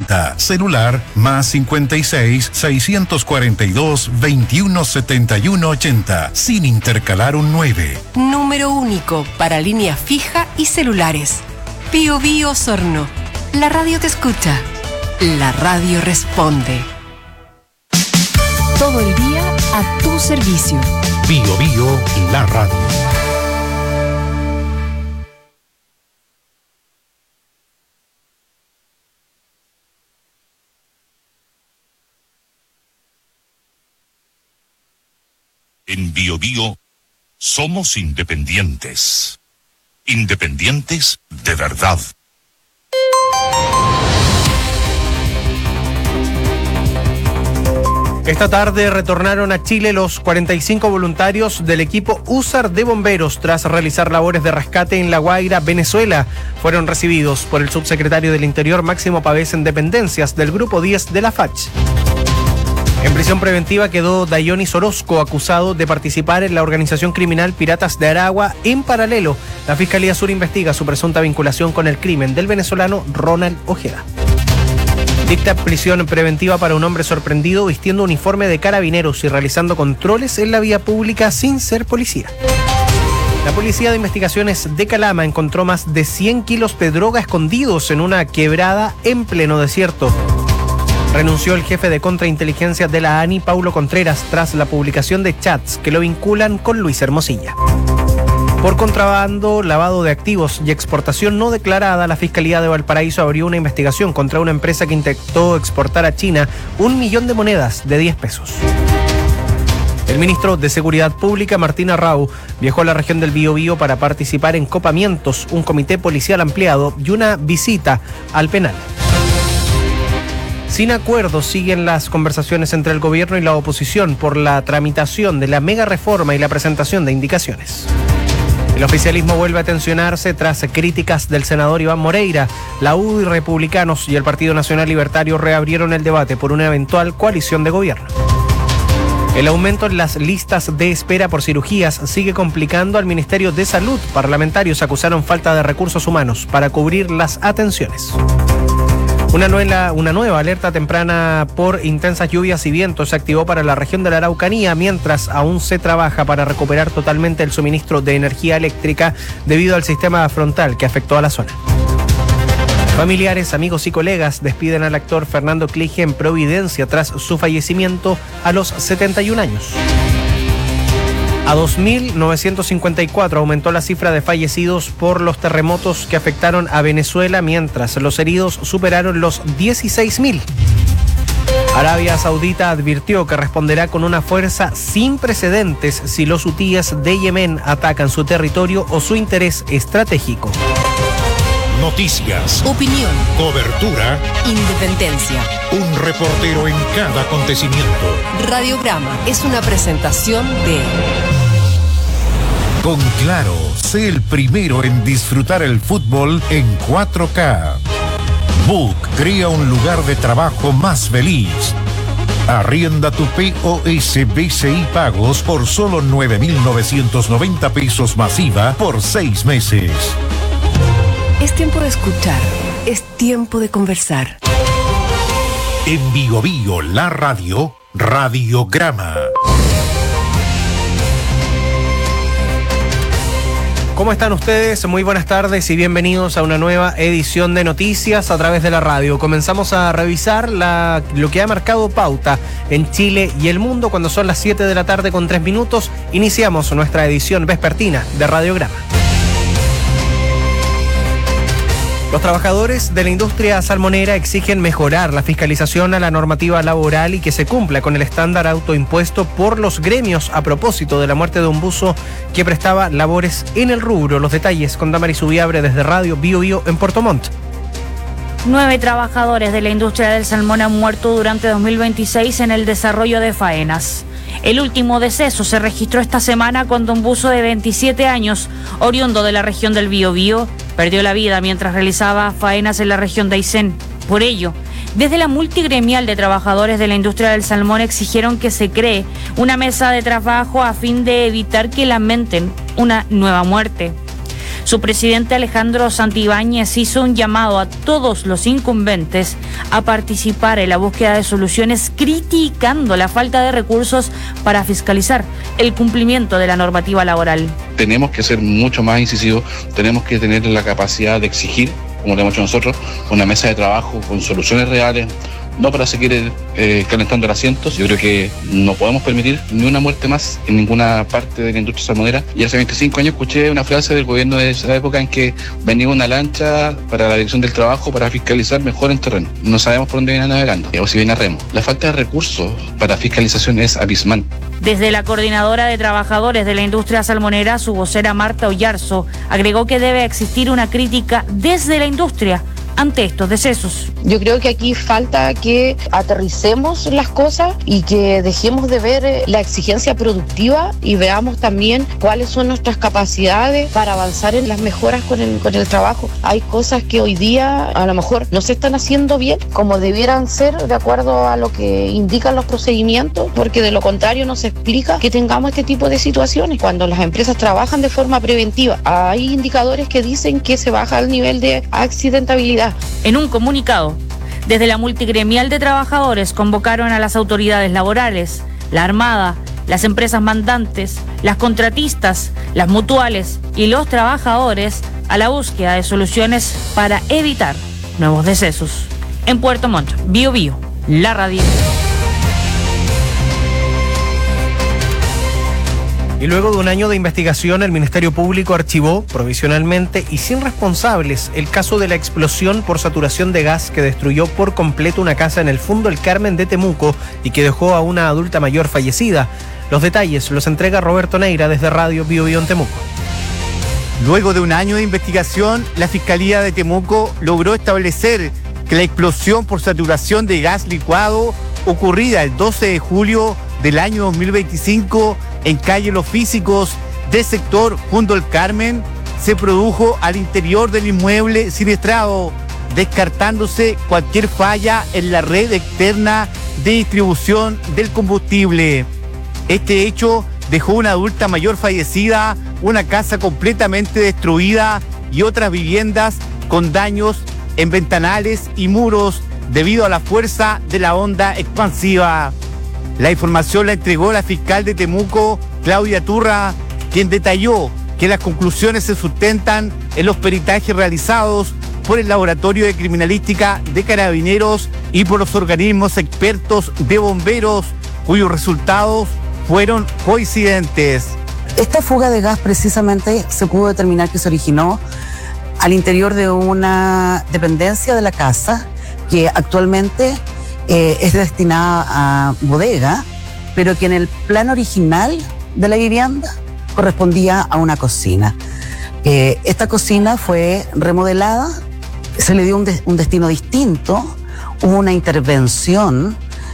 80. Celular más 56 642 21 71 80. Sin intercalar un 9. Número único para línea fija y celulares. Bio Bio Osorno. La radio te escucha. La radio responde. Todo el día a tu servicio. Bio Bio, la radio. En Bio Bio somos independientes. Independientes de verdad. Esta tarde retornaron a Chile los 45 voluntarios del equipo USAR de bomberos tras realizar labores de rescate en La Guaira, Venezuela. Fueron recibidos por el subsecretario del Interior Máximo Pavés en dependencias del Grupo 10 de la FACH. En prisión preventiva quedó Dayonis Orozco, acusado de participar en la organización criminal Piratas de Aragua. En paralelo, la Fiscalía Sur investiga su presunta vinculación con el crimen del venezolano Ronald Ojeda. Dicta prisión preventiva para un hombre sorprendido vistiendo uniforme de carabineros y realizando controles en la vía pública sin ser policía. La Policía de Investigaciones de Calama encontró más de 100 kilos de droga escondidos en una quebrada en pleno desierto. Renunció el jefe de contrainteligencia de la ANI, Paulo Contreras, tras la publicación de chats que lo vinculan con Luis Hermosilla. Por contrabando, lavado de activos y exportación no declarada, la Fiscalía de Valparaíso abrió una investigación contra una empresa que intentó exportar a China 1 millón de monedas de 10 pesos. El ministro de Seguridad Pública, Martín Arrau, viajó a la región del Biobío para participar en copamientos, un comité policial ampliado y una visita al penal. Sin acuerdo siguen las conversaciones entre el gobierno y la oposición por la tramitación de la mega reforma y la presentación de indicaciones. El oficialismo vuelve a tensionarse tras críticas del senador Iván Moreira. La UDI, Republicanos y el Partido Nacional Libertario reabrieron el debate por una eventual coalición de gobierno. El aumento en las listas de espera por cirugías sigue complicando al Ministerio de Salud. Parlamentarios acusaron falta de recursos humanos para cubrir las atenciones. Una nueva alerta temprana por intensas lluvias y vientos se activó para la región de la Araucanía, mientras aún se trabaja para recuperar totalmente el suministro de energía eléctrica debido al sistema frontal que afectó a la zona. Familiares, amigos y colegas despiden al actor Fernando Clige en Providencia tras su fallecimiento a los 71 años. A 2.954 aumentó la cifra de fallecidos por los terremotos que afectaron a Venezuela, mientras los heridos superaron los 16.000. Arabia Saudita advirtió que responderá con una fuerza sin precedentes si los hutíes de Yemen atacan su territorio o su interés estratégico. Noticias, Opinión, cobertura, independencia. un reportero en cada acontecimiento. Radiograma es una presentación de... Con Claro, sé el primero en disfrutar el fútbol en 4K. Book crea un lugar de trabajo más feliz. Arrienda tu POS BCI Pagos por solo 9.990 pesos masiva por 6 meses. Es tiempo de escuchar, es tiempo de conversar. En Bio Bio, la radio, Radiograma. ¿Cómo están ustedes? Muy buenas tardes y bienvenidos a una nueva edición de Noticias a través de la radio. Comenzamos a revisar lo que ha marcado pauta en Chile y el mundo cuando son las 7 de la tarde con 3 minutos. Iniciamos nuestra edición vespertina de Radiograma. Los trabajadores de la industria salmonera exigen mejorar la fiscalización a la normativa laboral y que se cumpla con el estándar autoimpuesto por los gremios a propósito de la muerte de un buzo que prestaba labores en el rubro. Los detalles con Damaris Ubiabre desde Radio Bio Bio en Puerto Montt. 9 trabajadores de la industria del salmón han muerto durante 2026 en el desarrollo de faenas. El último deceso se registró esta semana cuando un buzo de 27 años, oriundo de la región del Biobío, perdió la vida mientras realizaba faenas en la región de Aysén. Por ello, desde la multigremial de trabajadores de la industria del salmón exigieron que se cree una mesa de trabajo a fin de evitar que lamenten una nueva muerte. Su presidente Alejandro Santibáñez hizo un llamado a todos los incumbentes a participar en la búsqueda de soluciones, criticando la falta de recursos para fiscalizar el cumplimiento de la normativa laboral. Tenemos que ser mucho más incisivos, tenemos que tener la capacidad de exigir, como lo hemos hecho nosotros, una mesa de trabajo con soluciones reales, no para seguir calentando el asiento. Yo creo que no podemos permitir ni una muerte más en ninguna parte de la industria salmonera. Y hace 25 años escuché una frase del gobierno de esa época en que venía una lancha para la dirección del trabajo para fiscalizar mejor en terreno. No sabemos por dónde viene navegando, o si viene a remo. La falta de recursos para fiscalización es abismal. Desde la Coordinadora de Trabajadores de la Industria Salmonera, su vocera Marta Ollarzo agregó que debe existir una crítica desde la industria ante estos decesos. Yo creo que aquí falta que aterricemos las cosas y que dejemos de ver la exigencia productiva y veamos también cuáles son nuestras capacidades para avanzar en las mejoras con el trabajo. Hay cosas que hoy día a lo mejor no se están haciendo bien como debieran ser de acuerdo a lo que indican los procedimientos, porque de lo contrario no se explica que tengamos este tipo de situaciones. Cuando las empresas trabajan de forma preventiva, hay indicadores que dicen que se baja el nivel de accidentabilidad. En un comunicado, desde la multigremial de trabajadores convocaron a las autoridades laborales, la Armada, las empresas mandantes, las contratistas, las mutuales y los trabajadores a la búsqueda de soluciones para evitar nuevos decesos. En Puerto Montt, Bío Bío, la radio. Y luego de un año de investigación, el Ministerio Público archivó provisionalmente y sin responsables el caso de la explosión por saturación de gas que destruyó por completo una casa en el Fundo El Carmen de Temuco y que dejó a una adulta mayor fallecida. Los detalles los entrega Roberto Neira desde Radio Bío Bío en Temuco. Luego de un año de investigación, la Fiscalía de Temuco logró establecer que la explosión por saturación de gas licuado ocurrida el 12 de julio del año 2025 en calle Los Físicos del sector Fundo El Carmen se produjo al interior del inmueble siniestrado, descartándose cualquier falla en la red externa de distribución del combustible. Este hecho dejó una adulta mayor fallecida, una casa completamente destruida y otras viviendas con daños en ventanales y muros debido a la fuerza de la onda expansiva. La información la entregó la fiscal de Temuco, Claudia Turra, quien detalló que las conclusiones se sustentan en los peritajes realizados por el Laboratorio de Criminalística de Carabineros y por los organismos expertos de bomberos, cuyos resultados fueron coincidentes. Esta fuga de gas precisamente se pudo determinar que se originó al interior de una dependencia de la casa que actualmente es destinada a bodega, pero que en el plan original de la vivienda correspondía a una cocina. Esta cocina fue remodelada, se le dio un destino distinto, hubo una intervención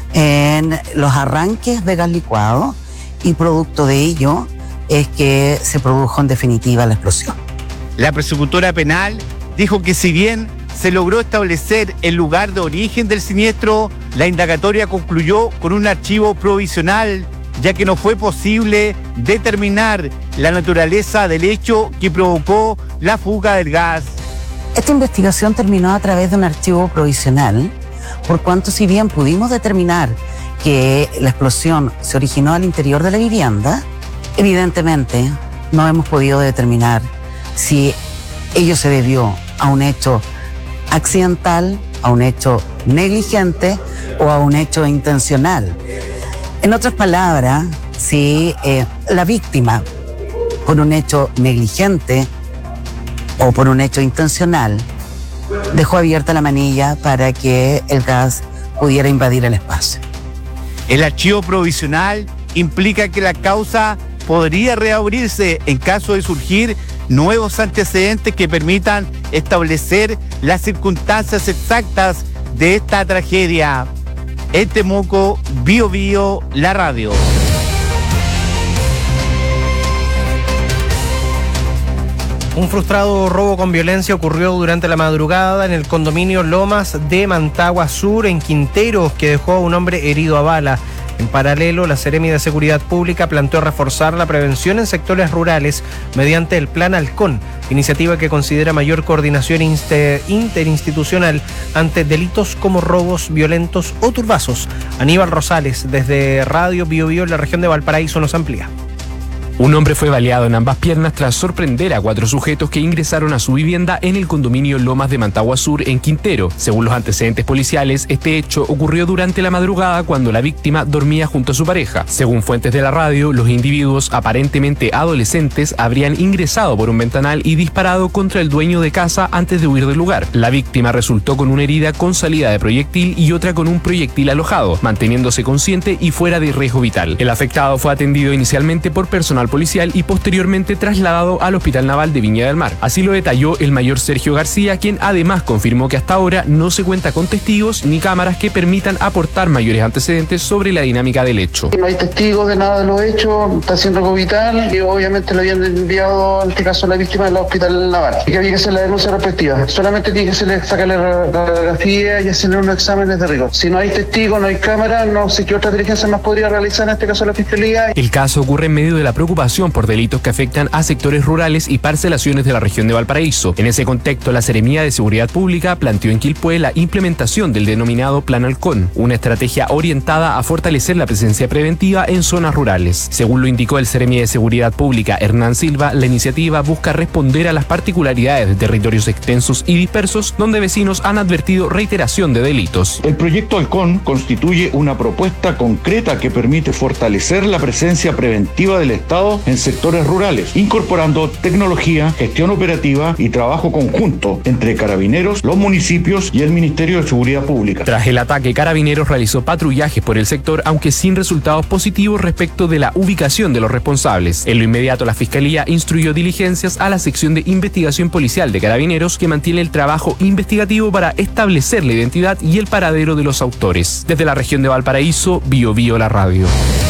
en los arranques de gas licuado y producto de ello es que se produjo en definitiva la explosión. La persecutora penal dijo que si bien se logró establecer el lugar de origen del siniestro, la indagatoria concluyó con un archivo provisional, ya que no fue posible determinar la naturaleza del hecho que provocó la fuga del gas. Esta investigación terminó a través de un archivo provisional, por cuanto si bien pudimos determinar que la explosión se originó al interior de la vivienda, evidentemente no hemos podido determinar si ello se debió a un hecho accidental, a un hecho negligente o a un hecho intencional. En otras palabras, si la víctima, por un hecho negligente o por un hecho intencional, dejó abierta la manilla para que el gas pudiera invadir el espacio. El archivo provisional implica que la causa podría reabrirse en caso de surgir nuevos antecedentes que permitan establecer las circunstancias exactas de esta tragedia. En Temuco, Bío Bío, la radio. Un frustrado robo con violencia ocurrió durante la madrugada en el condominio Lomas de Mantagua Sur, en Quinteros, que dejó a un hombre herido a bala. En paralelo, la Seremi de Seguridad Pública planteó reforzar la prevención en sectores rurales mediante el Plan Halcón, iniciativa que considera mayor coordinación interinstitucional ante delitos como robos violentos o turbazos. Aníbal Rosales, desde Radio Bio Bio en la región de Valparaíso, nos amplía. Un hombre fue baleado en ambas piernas tras sorprender a 4 sujetos que ingresaron a su vivienda en el condominio Lomas de Mantagua Sur, en Quintero. Según los antecedentes policiales, este hecho ocurrió durante la madrugada cuando la víctima dormía junto a su pareja. Según fuentes de la radio, los individuos, aparentemente adolescentes, habrían ingresado por un ventanal y disparado contra el dueño de casa antes de huir del lugar. La víctima resultó con una herida con salida de proyectil y otra con un proyectil alojado, manteniéndose consciente y fuera de riesgo vital. El afectado fue atendido inicialmente por personal policial y posteriormente trasladado al Hospital Naval de Viña del Mar. Así lo detalló el mayor Sergio García, quien además confirmó que hasta ahora no se cuenta con testigos ni cámaras que permitan aportar mayores antecedentes sobre la dinámica del hecho. No hay testigos de nada de los hechos, está haciendo algo vital y obviamente le habían enviado, en este caso, a la víctima del Hospital Naval. Y que había que hacer la denuncia respectiva. Solamente tiene que sacarle la radiografía y hacerle unos exámenes de rigor. Si no hay testigos, no hay cámara, no sé qué otra diligencia más podría realizar, en este caso la Fiscalía. El caso ocurre en medio de la preocupación por delitos que afectan a sectores rurales y parcelaciones de la región de Valparaíso. En ese contexto, la Seremía de Seguridad Pública planteó en Quilpué la implementación del denominado Plan Halcón, una estrategia orientada a fortalecer la presencia preventiva en zonas rurales. Según lo indicó el Seremía de Seguridad Pública, Hernán Silva, la iniciativa busca responder a las particularidades de territorios extensos y dispersos donde vecinos han advertido reiteración de delitos. El proyecto Halcón constituye una propuesta concreta que permite fortalecer la presencia preventiva del Estado en sectores rurales, incorporando tecnología, gestión operativa y trabajo conjunto entre Carabineros, los municipios y el Ministerio de Seguridad Pública. Tras el ataque, Carabineros realizó patrullajes por el sector, aunque sin resultados positivos respecto de la ubicación de los responsables. En lo inmediato, la Fiscalía instruyó diligencias a la sección de investigación policial de Carabineros, que mantiene el trabajo investigativo para establecer la identidad y el paradero de los autores. Desde la región de Valparaíso, Bio Bio la radio.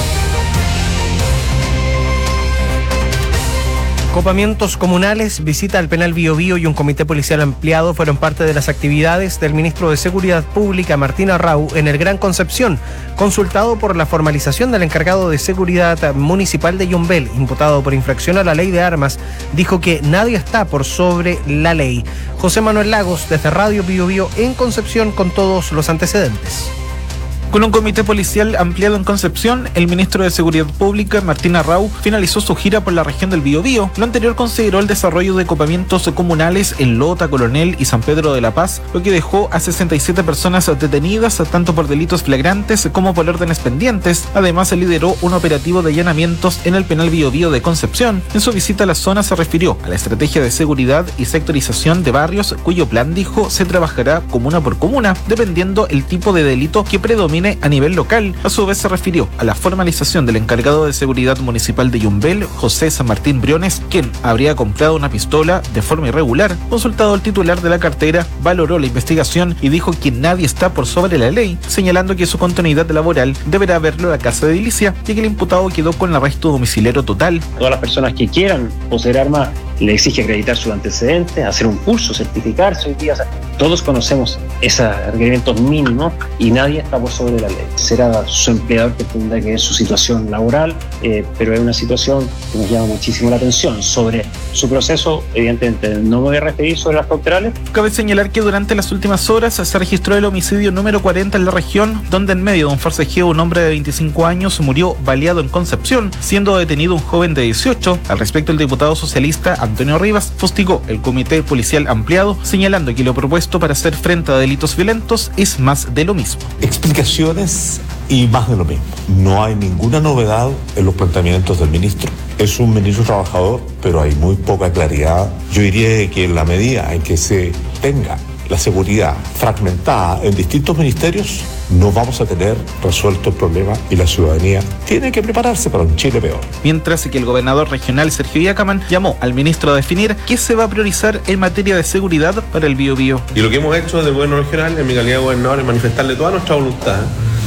Copamientos comunales, visita al penal Bio Bio y un comité policial ampliado fueron parte de las actividades del ministro de Seguridad Pública, Martín Arrau, en el Gran Concepción. Consultado por la formalización del encargado de Seguridad Municipal de Yumbel, imputado por infracción a la ley de armas, dijo que nadie está por sobre la ley. José Manuel Lagos, desde Radio Bio Bio en Concepción, con todos los antecedentes. Con un comité policial ampliado en Concepción, el ministro de Seguridad Pública, Martín Arrau, finalizó su gira por la región del Biobío. Lo anterior consideró el desarrollo de copamientos comunales en Lota, Coronel y San Pedro de la Paz, lo que dejó a 67 personas detenidas, tanto por delitos flagrantes como por órdenes pendientes. Además, se lideró un operativo de allanamientos en el penal Biobío de Concepción. En su visita a la zona se refirió a la estrategia de seguridad y sectorización de barrios, cuyo plan, dijo, se trabajará comuna por comuna, dependiendo el tipo de delito que predomine a nivel local. A su vez se refirió a la formalización del encargado de seguridad municipal de Yumbel, José San Martín Briones, quien habría comprado una pistola de forma irregular. Consultado el titular de la cartera, valoró la investigación y dijo que nadie está por sobre la ley, señalando que su continuidad laboral deberá verlo a la casa de edilicia, y que el imputado quedó con arresto domiciliario total. Todas las personas que quieran poseer armas le exige acreditar sus antecedentes, hacer un curso, certificarse hoy día. O sea, todos conocemos esos requerimientos mínimos y nadie está por sobre la ley. Será su empleador que tendrá que ver su situación laboral, pero es una situación que nos llama muchísimo la atención. Sobre su proceso, evidentemente, no me voy a referir sobre las cauterales. Cabe señalar que durante las últimas horas se registró el homicidio número 40 en la región, donde en medio de un forcejeo un hombre de 25 años murió baleado en Concepción, siendo detenido un joven de 18. Al respecto, el diputado socialista Antonio Rivas fustigó el comité policial ampliado, señalando que lo propuesto para hacer frente a delitos violentos es más de lo mismo. Explicaciones y más de lo mismo. No hay ninguna novedad en los planteamientos del ministro. Es un ministro trabajador, pero hay muy poca claridad. Yo diría que en la medida en que se tenga la seguridad fragmentada en distintos ministerios, no vamos a tener resuelto el problema y la ciudadanía tiene que prepararse para un Chile peor. Mientras que el gobernador regional Sergio Yacaman llamó al ministro a definir qué se va a priorizar en materia de seguridad para el Biobío. Y lo que hemos hecho desde el gobierno regional, en mi calidad de gobernador, es manifestarle toda nuestra voluntad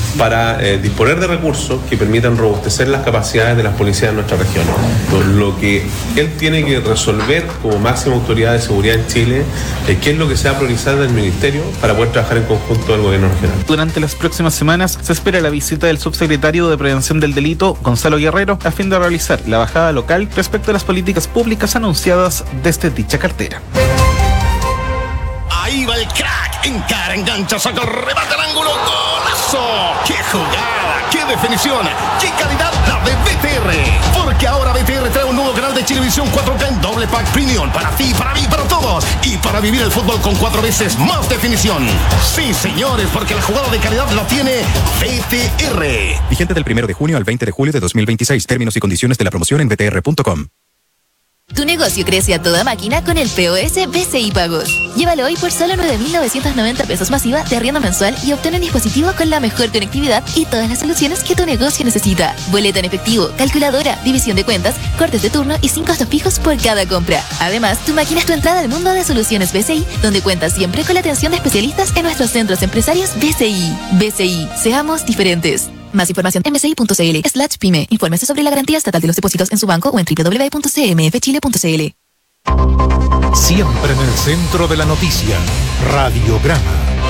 para disponer de recursos que permitan robustecer las capacidades de las policías de nuestra región. Lo que él tiene que resolver como máxima autoridad de seguridad en Chile es qué es lo que se va a priorizar del Ministerio para poder trabajar en conjunto del gobierno regional. Durante las próximas semanas se espera la visita del subsecretario de Prevención del Delito, Gonzalo Guerrero, a fin de realizar la bajada local respecto a las políticas públicas anunciadas desde dicha cartera. Ahí va el crack, encara, engancha, saca el remate al ángulo, ¡golazo! ¡Qué jugada! ¡Qué definición! ¡Qué calidad la de BTR! Porque ahora BTR trae un nuevo canal de Chilevisión 4K en doble pack premium para ti, para mí, para todos y para vivir el fútbol con 4 veces más definición. Sí, señores, porque la jugada de calidad la tiene BTR. Vigente del 1 de junio al 20 de julio de 2026. Términos y condiciones de la promoción en btr.com. Tu negocio crece a toda máquina con el POS BCI Pagos. Llévalo hoy por solo 9.990 pesos masiva de arriendo mensual y obtén un dispositivo con la mejor conectividad y todas las soluciones que tu negocio necesita. Boleta en efectivo, calculadora, división de cuentas, cortes de turno y sin costos fijos por cada compra. Además, tu máquina es tu entrada al mundo de soluciones BCI, donde cuentas siempre con la atención de especialistas en nuestros centros empresarios BCI. BCI, seamos diferentes. Más información en bci.cl/pyme. Infórmese sobre la garantía estatal de los depósitos en su banco o en www.cmfchile.cl. Siempre en el centro de la noticia, Radiograma.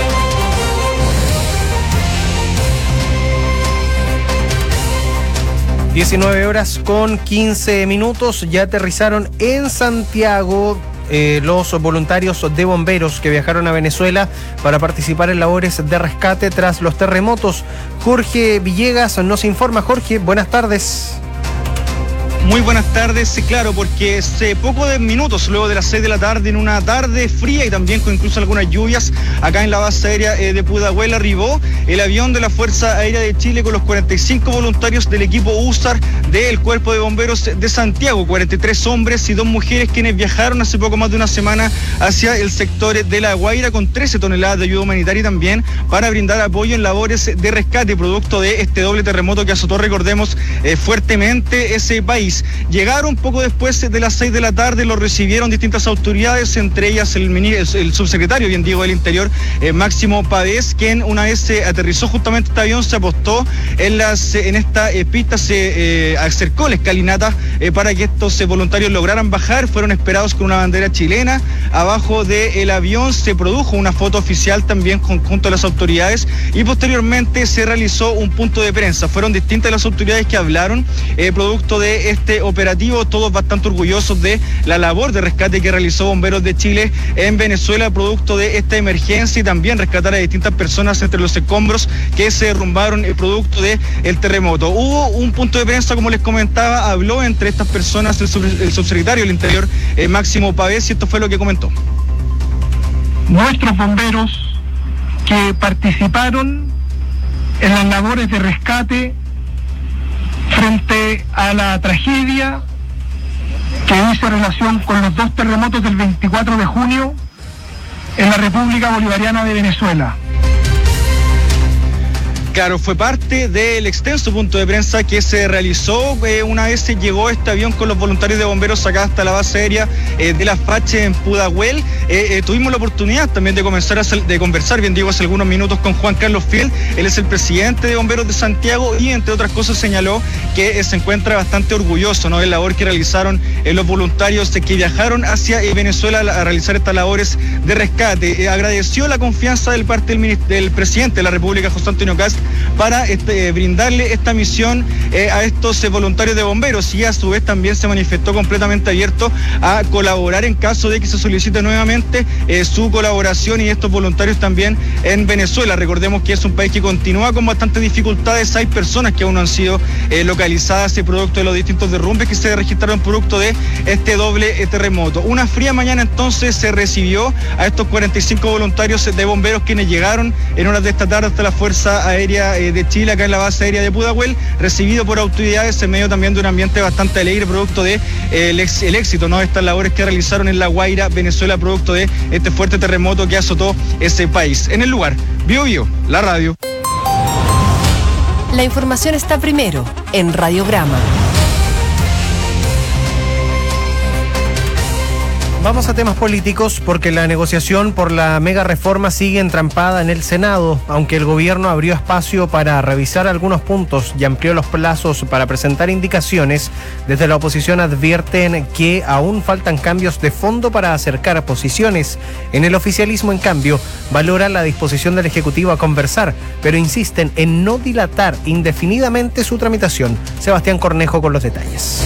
(19:15) ya aterrizaron en Santiago los voluntarios de bomberos que viajaron a Venezuela para participar en labores de rescate tras los terremotos. Jorge Villegas nos informa. Jorge, buenas tardes. Muy buenas tardes, claro, porque hace poco de minutos, luego de las 6 de la tarde, en una tarde fría y también con incluso algunas lluvias, acá en la base aérea de Pudahuel arribó el avión de la Fuerza Aérea de Chile con los 45 voluntarios del equipo USAR del Cuerpo de Bomberos de Santiago, 43 hombres y 2 mujeres quienes viajaron hace poco más de una semana hacia el sector de La Guaira con 13 toneladas de ayuda humanitaria y también para brindar apoyo en labores de rescate producto de este doble terremoto que azotó, recordemos, fuertemente ese país. Llegaron poco después de las 6 de la tarde, lo recibieron distintas autoridades, entre ellas el subsecretario, bien digo, del Interior, Máximo Pavés, quien una vez aterrizó justamente este avión, se apostó en esta pista, se acercó la escalinata para que estos voluntarios lograran bajar, fueron esperados con una bandera chilena. Abajo del avión se produjo una foto oficial también junto a las autoridades y posteriormente se realizó un punto de prensa. Fueron distintas las autoridades que hablaron producto de este operativo, todos bastante orgullosos de la labor de rescate que realizó Bomberos de Chile en Venezuela producto de esta emergencia y también rescatar a distintas personas entre los escombros que se derrumbaron producto del terremoto. Hubo un punto de prensa, como les comentaba, habló entre estas personas el subsecretario del Interior, Máximo Pavés, y esto fue lo que comentó. Nuestros bomberos que participaron en las labores de rescate frente a la tragedia que hizo relación con los 2 terremotos del 24 de junio en la República Bolivariana de Venezuela. Claro, fue parte del extenso punto de prensa que se realizó una vez se llegó este avión con los voluntarios de bomberos acá hasta la base aérea de la Fache en Pudahuel. Tuvimos la oportunidad también de conversar, bien digo, hace algunos minutos con Juan Carlos Fiel. Él es el presidente de Bomberos de Santiago y entre otras cosas señaló que se encuentra bastante orgulloso, ¿no?, de la labor que realizaron los voluntarios que viajaron hacia Venezuela a realizar estas labores de rescate. Agradeció la confianza del parte del presidente de la República, José Antonio Kast, para brindarle esta misión a estos voluntarios de bomberos y a su vez también se manifestó completamente abierto a colaborar en caso de que se solicite nuevamente su colaboración y estos voluntarios también en Venezuela. Recordemos que es un país que continúa con bastantes dificultades, hay personas que aún no han sido localizadas producto de los distintos derrumbes que se registraron producto de este doble terremoto. Una fría mañana entonces se recibió a estos 45 voluntarios de bomberos quienes llegaron en horas de esta tarde hasta la Fuerza Aérea de Chile, acá en la base aérea de Pudahuel, recibido por autoridades en medio también de un ambiente bastante alegre, producto de el éxito, ¿no?, de estas labores que realizaron en La Guaira, Venezuela, producto de este fuerte terremoto que azotó ese país. En el lugar, Bio, la radio. La información está primero en Radiograma. Vamos a temas políticos porque la negociación por la mega reforma sigue entrampada en el Senado, aunque el gobierno abrió espacio para revisar algunos puntos y amplió los plazos para presentar indicaciones. Desde la oposición advierten que aún faltan cambios de fondo para acercar posiciones. En el oficialismo, en cambio, valoran la disposición del Ejecutivo a conversar, pero insisten en no dilatar indefinidamente su tramitación. Sebastián Cornejo con los detalles.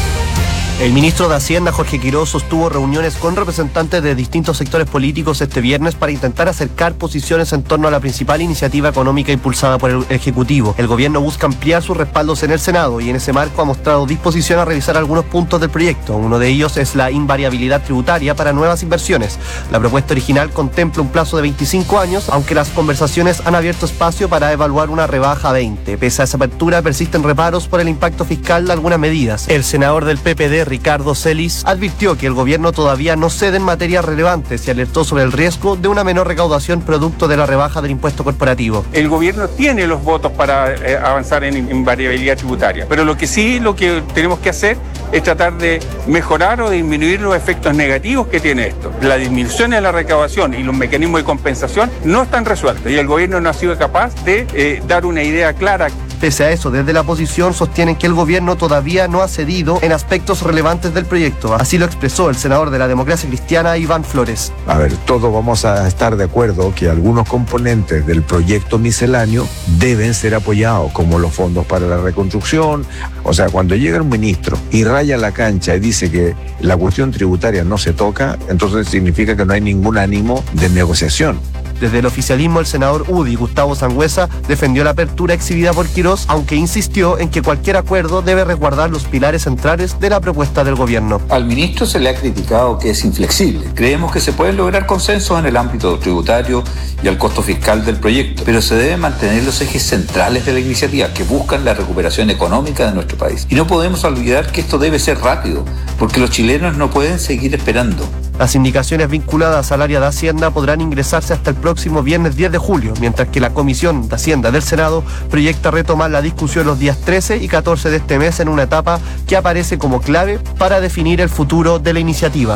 El ministro de Hacienda, Jorge Quirós, sostuvo reuniones con representantes de distintos sectores políticos este viernes para intentar acercar posiciones en torno a la principal iniciativa económica impulsada por el Ejecutivo. El gobierno busca ampliar sus respaldos en el Senado y en ese marco ha mostrado disposición a revisar algunos puntos del proyecto. Uno de ellos es la invariabilidad tributaria para nuevas inversiones. La propuesta original contempla un plazo de 25 años, aunque las conversaciones han abierto espacio para evaluar una rebaja a 20. Pese a esa apertura, persisten reparos por el impacto fiscal de algunas medidas. El senador del PPD, Ricardo Celis, advirtió que el gobierno todavía no cede en materias relevantes y alertó sobre el riesgo de una menor recaudación producto de la rebaja del impuesto corporativo. El gobierno tiene los votos para avanzar en variabilidad tributaria, pero lo que tenemos que hacer es tratar de mejorar o disminuir los efectos negativos que tiene esto. La disminución de la recaudación y los mecanismos de compensación no están resueltos y el gobierno no ha sido capaz de dar una idea clara. Pese a eso, desde la oposición sostienen que el gobierno todavía no ha cedido en aspectos relevantes del proyecto. Así lo expresó el senador de la Democracia Cristiana, Iván Flores. A ver, todos vamos a estar de acuerdo que algunos componentes del proyecto misceláneo deben ser apoyados, como los fondos para la reconstrucción. O sea, cuando llega un ministro y raya la cancha y dice que la cuestión tributaria no se toca, entonces significa que no hay ningún ánimo de negociación. Desde el oficialismo, el senador UDI, Gustavo Sangüesa, defendió la apertura exhibida por Quirós, aunque insistió en que cualquier acuerdo debe resguardar los pilares centrales de la propuesta del gobierno. Al ministro se le ha criticado que es inflexible. Creemos que se pueden lograr consensos en el ámbito tributario y al costo fiscal del proyecto, pero se deben mantener los ejes centrales de la iniciativa que buscan la recuperación económica de nuestro país. Y no podemos olvidar que esto debe ser rápido, porque los chilenos no pueden seguir esperando. Las indicaciones vinculadas al área de Hacienda podrán ingresarse hasta el próximo viernes 10 de julio, mientras que la Comisión de Hacienda del Senado proyecta retomar la discusión los días 13 y 14 de este mes en una etapa que aparece como clave para definir el futuro de la iniciativa.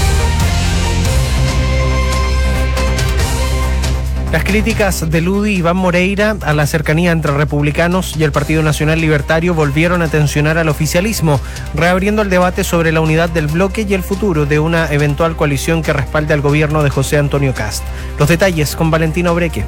Las críticas de UDI y Iván Moreira a la cercanía entre republicanos y el Partido Nacional Libertario volvieron a tensionar al oficialismo, reabriendo el debate sobre la unidad del bloque y el futuro de una eventual coalición que respalde al gobierno de José Antonio Kast. Los detalles con Valentina Obreque.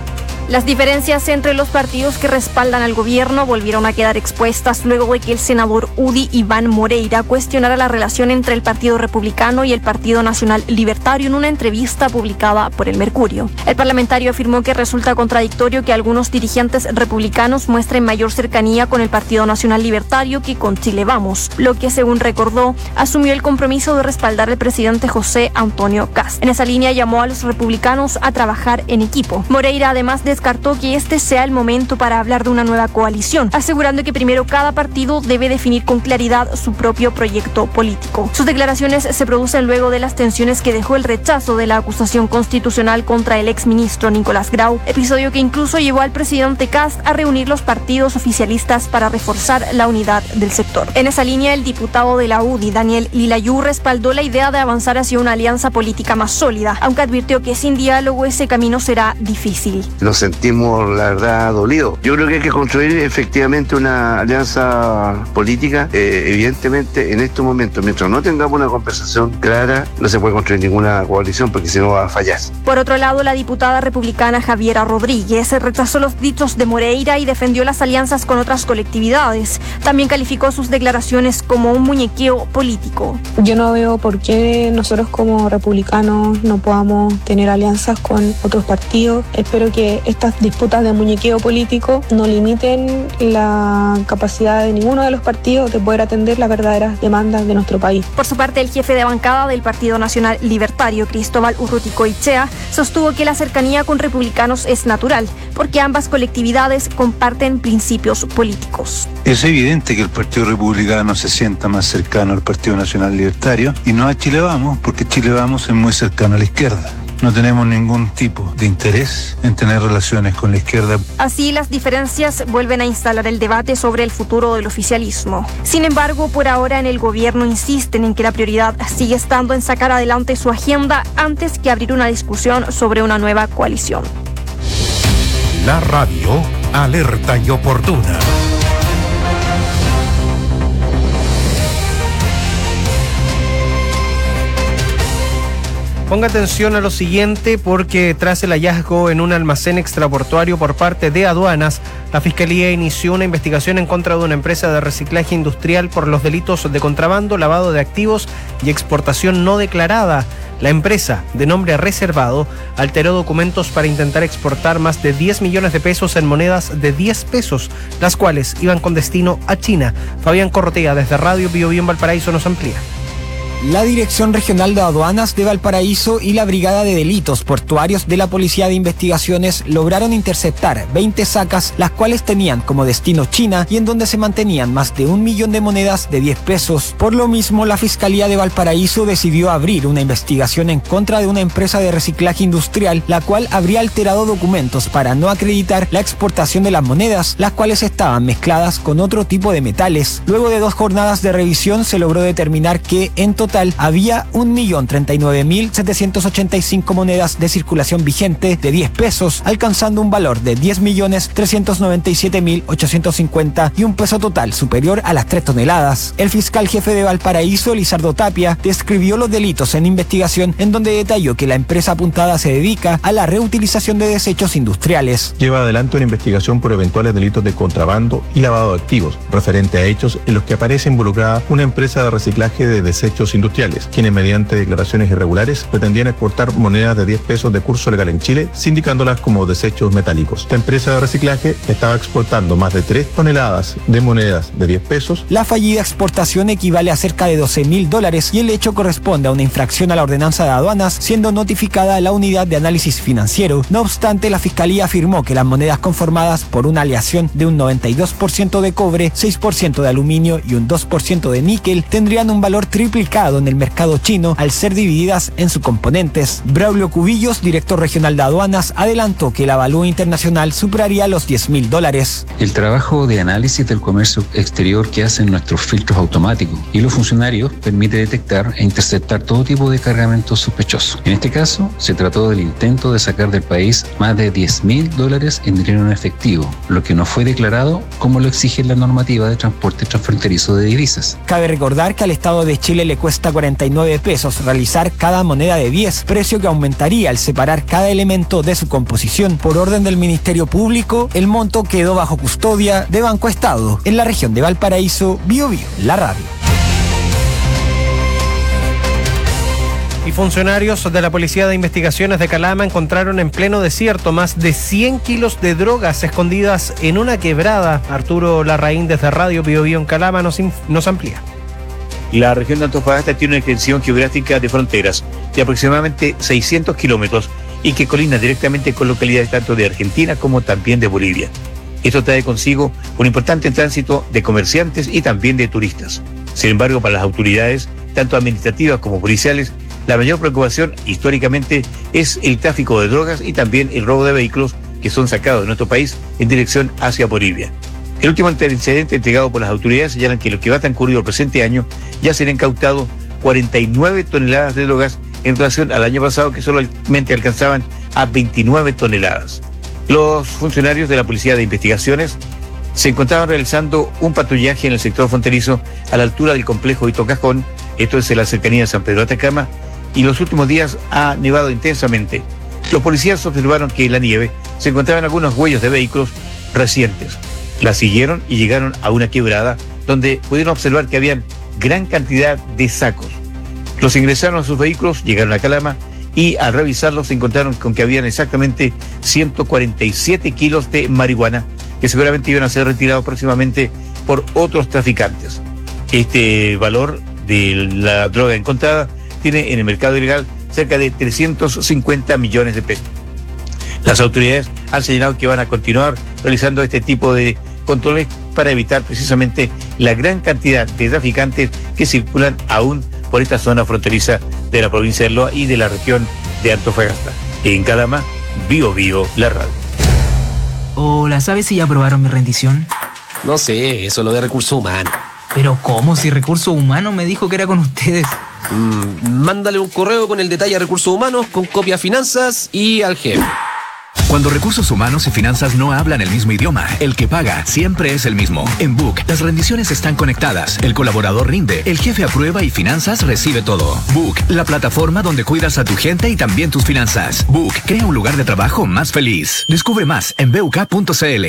Las diferencias entre los partidos que respaldan al gobierno volvieron a quedar expuestas luego de que el senador UDI Iván Moreira cuestionara la relación entre el Partido Republicano y el Partido Nacional Libertario en una entrevista publicada por El Mercurio. El parlamentario afirmó que resulta contradictorio que algunos dirigentes republicanos muestren mayor cercanía con el Partido Nacional Libertario que con Chile Vamos, lo que, según recordó, asumió el compromiso de respaldar al presidente José Antonio Kast. En esa línea llamó a los republicanos a trabajar en equipo. Moreira además descartó que este sea el momento para hablar de una nueva coalición, asegurando que primero cada partido debe definir con claridad su propio proyecto político. Sus declaraciones se producen luego de las tensiones que dejó el rechazo de la acusación constitucional contra el exministro Nicolás Grau, episodio que incluso llevó al presidente Kast a reunir los partidos oficialistas para reforzar la unidad del sector. En esa línea, el diputado de la UDI, Daniel Lilayú, respaldó la idea de avanzar hacia una alianza política más sólida, aunque advirtió que sin diálogo ese camino será difícil. Nos sentimos, la verdad, dolidos. Yo creo que hay que construir efectivamente una alianza política. Evidentemente, en estos momentos, mientras no tengamos una conversación clara, no se puede construir ninguna coalición porque si no va a fallar. Por otro lado, la diputada republicana Javiera Rodríguez rechazó los dichos de Moreira y defendió las alianzas con otras colectividades. También calificó sus declaraciones como un muñequeo político. Yo no veo por qué nosotros como republicanos no podamos tener alianzas con otros partidos. Espero que estas disputas de muñequeo político no limiten la capacidad de ninguno de los partidos de poder atender las verdaderas demandas de nuestro país. Por su parte, el jefe de bancada del Partido Nacional Libertario, Cristóbal Urruticoechea, sostuvo que la cercanía con republicanos es natural, porque ambas colectividades comparten principios políticos. Es evidente que el Partido Republicano se sienta más cercano al Partido Nacional Libertario y no a Chile Vamos, porque Chile Vamos es muy cercano a la izquierda. No tenemos ningún tipo de interés en tener relaciones con la izquierda. Así, las diferencias vuelven a instalar el debate sobre el futuro del oficialismo. Sin embargo, por ahora en el gobierno insisten en que la prioridad sigue estando en sacar adelante su agenda antes que abrir una discusión sobre una nueva coalición. La radio, alerta y oportuna. Ponga atención a lo siguiente porque tras el hallazgo en un almacén extraportuario por parte de aduanas, la Fiscalía inició una investigación en contra de una empresa de reciclaje industrial por los delitos de contrabando, lavado de activos y exportación no declarada. La empresa, de nombre reservado, alteró documentos para intentar exportar más de 10 millones de pesos en monedas de 10 pesos, las cuales iban con destino a China. Fabián Corrotea, desde Radio Bio Bio en Valparaíso, nos amplía. La Dirección Regional de Aduanas de Valparaíso y la Brigada de Delitos Portuarios de la Policía de Investigaciones lograron interceptar 20 sacas, las cuales tenían como destino China y en donde se mantenían más de 1 millón de monedas de 10 pesos. Por lo mismo, la Fiscalía de Valparaíso decidió abrir una investigación en contra de una empresa de reciclaje industrial, la cual habría alterado documentos para no acreditar la exportación de las monedas, las cuales estaban mezcladas con otro tipo de metales. Luego de 2 jornadas de revisión, se logró determinar que en total había 1.039.785 monedas de circulación vigente de 10 pesos, alcanzando un valor de 10.397.850 y un peso total superior a las 3 toneladas. El fiscal jefe de Valparaíso, Lizardo Tapia, describió los delitos en investigación, en donde detalló que la empresa apuntada se dedica a la reutilización de desechos industriales. Lleva adelante una investigación por eventuales delitos de contrabando y lavado de activos, referente a hechos en los que aparece involucrada una empresa de reciclaje de desechos industriales, quienes mediante declaraciones irregulares pretendían exportar monedas de 10 pesos de curso legal en Chile, sindicándolas como desechos metálicos. La empresa de reciclaje estaba exportando más de 3 toneladas de monedas de 10 pesos. La fallida exportación equivale a cerca de $12.000 y el hecho corresponde a una infracción a la ordenanza de aduanas, siendo notificada a la unidad de análisis financiero. No obstante, la Fiscalía afirmó que las monedas conformadas por una aleación de un 92% de cobre, 6% de aluminio y un 2% de níquel tendrían un valor triplicado en el mercado chino al ser divididas en subcomponentes. Braulio Cubillos, director regional de aduanas, adelantó que el avalúo internacional superaría los $10.000. El trabajo de análisis del comercio exterior que hacen nuestros filtros automáticos y los funcionarios permite detectar e interceptar todo tipo de cargamentos sospechosos. En este caso, se trató del intento de sacar del país más de $10.000 en dinero en efectivo, lo que no fue declarado como lo exige la normativa de transporte transfronterizo de divisas. Cabe recordar que al Estado de Chile le cuesta 49 pesos realizar cada moneda de 10, precio que aumentaría al separar cada elemento de su composición. Por orden del Ministerio Público, el monto quedó bajo custodia de Banco Estado. En la región de Valparaíso, Bio Bio, la radio. Y funcionarios de la Policía de Investigaciones de Calama encontraron en pleno desierto más de 100 kilos de drogas escondidas en una quebrada. Arturo Larraín, desde Radio Bio Bio en Calama, nos amplía. La región de Antofagasta tiene una extensión geográfica de fronteras de aproximadamente 600 kilómetros y que colinda directamente con localidades tanto de Argentina como también de Bolivia. Esto trae consigo un importante tránsito de comerciantes y también de turistas. Sin embargo, para las autoridades, tanto administrativas como policiales, la mayor preocupación históricamente es el tráfico de drogas y también el robo de vehículos que son sacados de nuestro país en dirección hacia Bolivia. El último incidente entregado por las autoridades señalan que lo que va transcurrido el presente año ya se han incautado 49 toneladas de drogas en relación al año pasado, que solamente alcanzaban a 29 toneladas. Los funcionarios de la Policía de Investigaciones se encontraban realizando un patrullaje en el sector fronterizo a la altura del complejo Hito Cajón, esto es en la cercanía de San Pedro de Atacama, y los últimos días ha nevado intensamente. Los policías observaron que en la nieve se encontraban algunos huellas de vehículos recientes. La siguieron y llegaron a una quebrada donde pudieron observar que habían gran cantidad de sacos. Los ingresaron a sus vehículos, llegaron a Calama y al revisarlos se encontraron con que habían exactamente 147 kilos de marihuana que seguramente iban a ser retirados próximamente por otros traficantes. Este valor de la droga encontrada tiene en el mercado ilegal cerca de 350 millones de pesos. Las autoridades han señalado que van a continuar realizando este tipo de controles para evitar precisamente la gran cantidad de traficantes que circulan aún por esta zona fronteriza de la provincia de Loa y de la región de Antofagasta. En Calama, Bio Bio, la radio. Hola, ¿sabes si ya aprobaron mi rendición? No sé, eso lo de recursos humanos. Pero ¿cómo? Si Recursos Humanos me dijo que era con ustedes. Mándale un correo con el detalle a Recursos Humanos, con copia a Finanzas y al jefe. Cuando Recursos Humanos y Finanzas no hablan el mismo idioma, el que paga siempre es el mismo. En Book, las rendiciones están conectadas, el colaborador rinde, el jefe aprueba y Finanzas recibe todo. Book, la plataforma donde cuidas a tu gente y también tus finanzas. Book, crea un lugar de trabajo más feliz. Descubre más en buk.cl.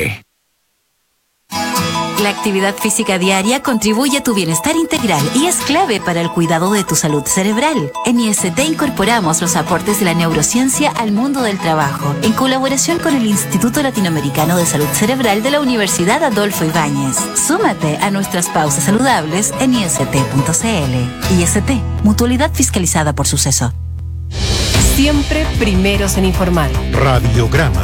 La actividad física diaria contribuye a tu bienestar integral y es clave para el cuidado de tu salud cerebral. En IST incorporamos los aportes de la neurociencia al mundo del trabajo, en colaboración con el Instituto Latinoamericano de Salud Cerebral de la Universidad Adolfo Ibáñez. Súmate a nuestras pausas saludables en ist.cl. IST, mutualidad fiscalizada por Suceso. Siempre primeros en informar. Radiograma.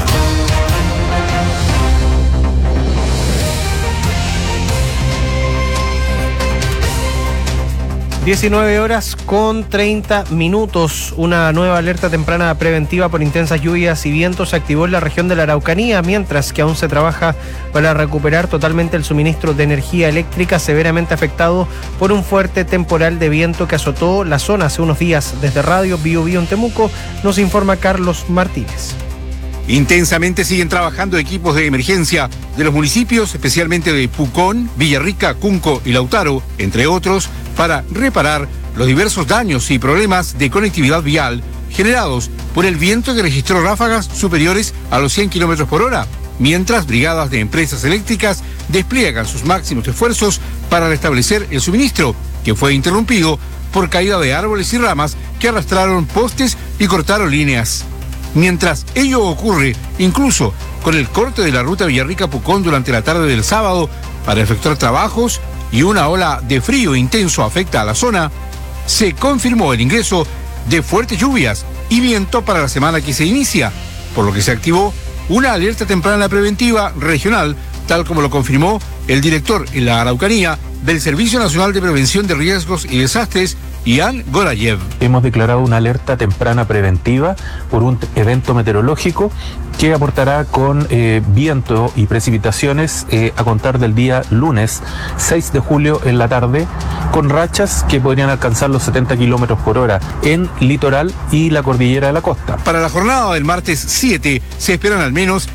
19:30. Una nueva alerta temprana preventiva por intensas lluvias y vientos se activó en la región de la Araucanía, mientras que aún se trabaja para recuperar totalmente el suministro de energía eléctrica severamente afectado por un fuerte temporal de viento que azotó la zona hace unos días. Desde Radio Bio Bio en Temuco nos informa Carlos Martínez. Intensamente siguen trabajando equipos de emergencia de los municipios, especialmente de Pucón, Villarrica, Cunco y Lautaro, entre otros, para reparar los diversos daños y problemas de conectividad vial generados por el viento que registró ráfagas superiores a los 100 kilómetros por hora, mientras brigadas de empresas eléctricas despliegan sus máximos esfuerzos para restablecer el suministro, que fue interrumpido por caída de árboles y ramas que arrastraron postes y cortaron líneas. Mientras ello ocurre, incluso con el corte de la ruta Villarrica-Pucón durante la tarde del sábado para efectuar trabajos y una ola de frío intenso afecta a la zona, se confirmó el ingreso de fuertes lluvias y viento para la semana que se inicia, por lo que se activó una alerta temprana preventiva regional, tal como lo confirmó el director en la Araucanía del Servicio Nacional de Prevención de Riesgos y Desastres, Ian Gorayev. Hemos declarado una alerta temprana preventiva por un evento meteorológico que aportará con viento y precipitaciones a contar del día lunes 6 de julio en la tarde, con rachas que podrían alcanzar los 70 kilómetros por hora en litoral y la cordillera de la costa. Para la jornada del martes 7 se esperan al menos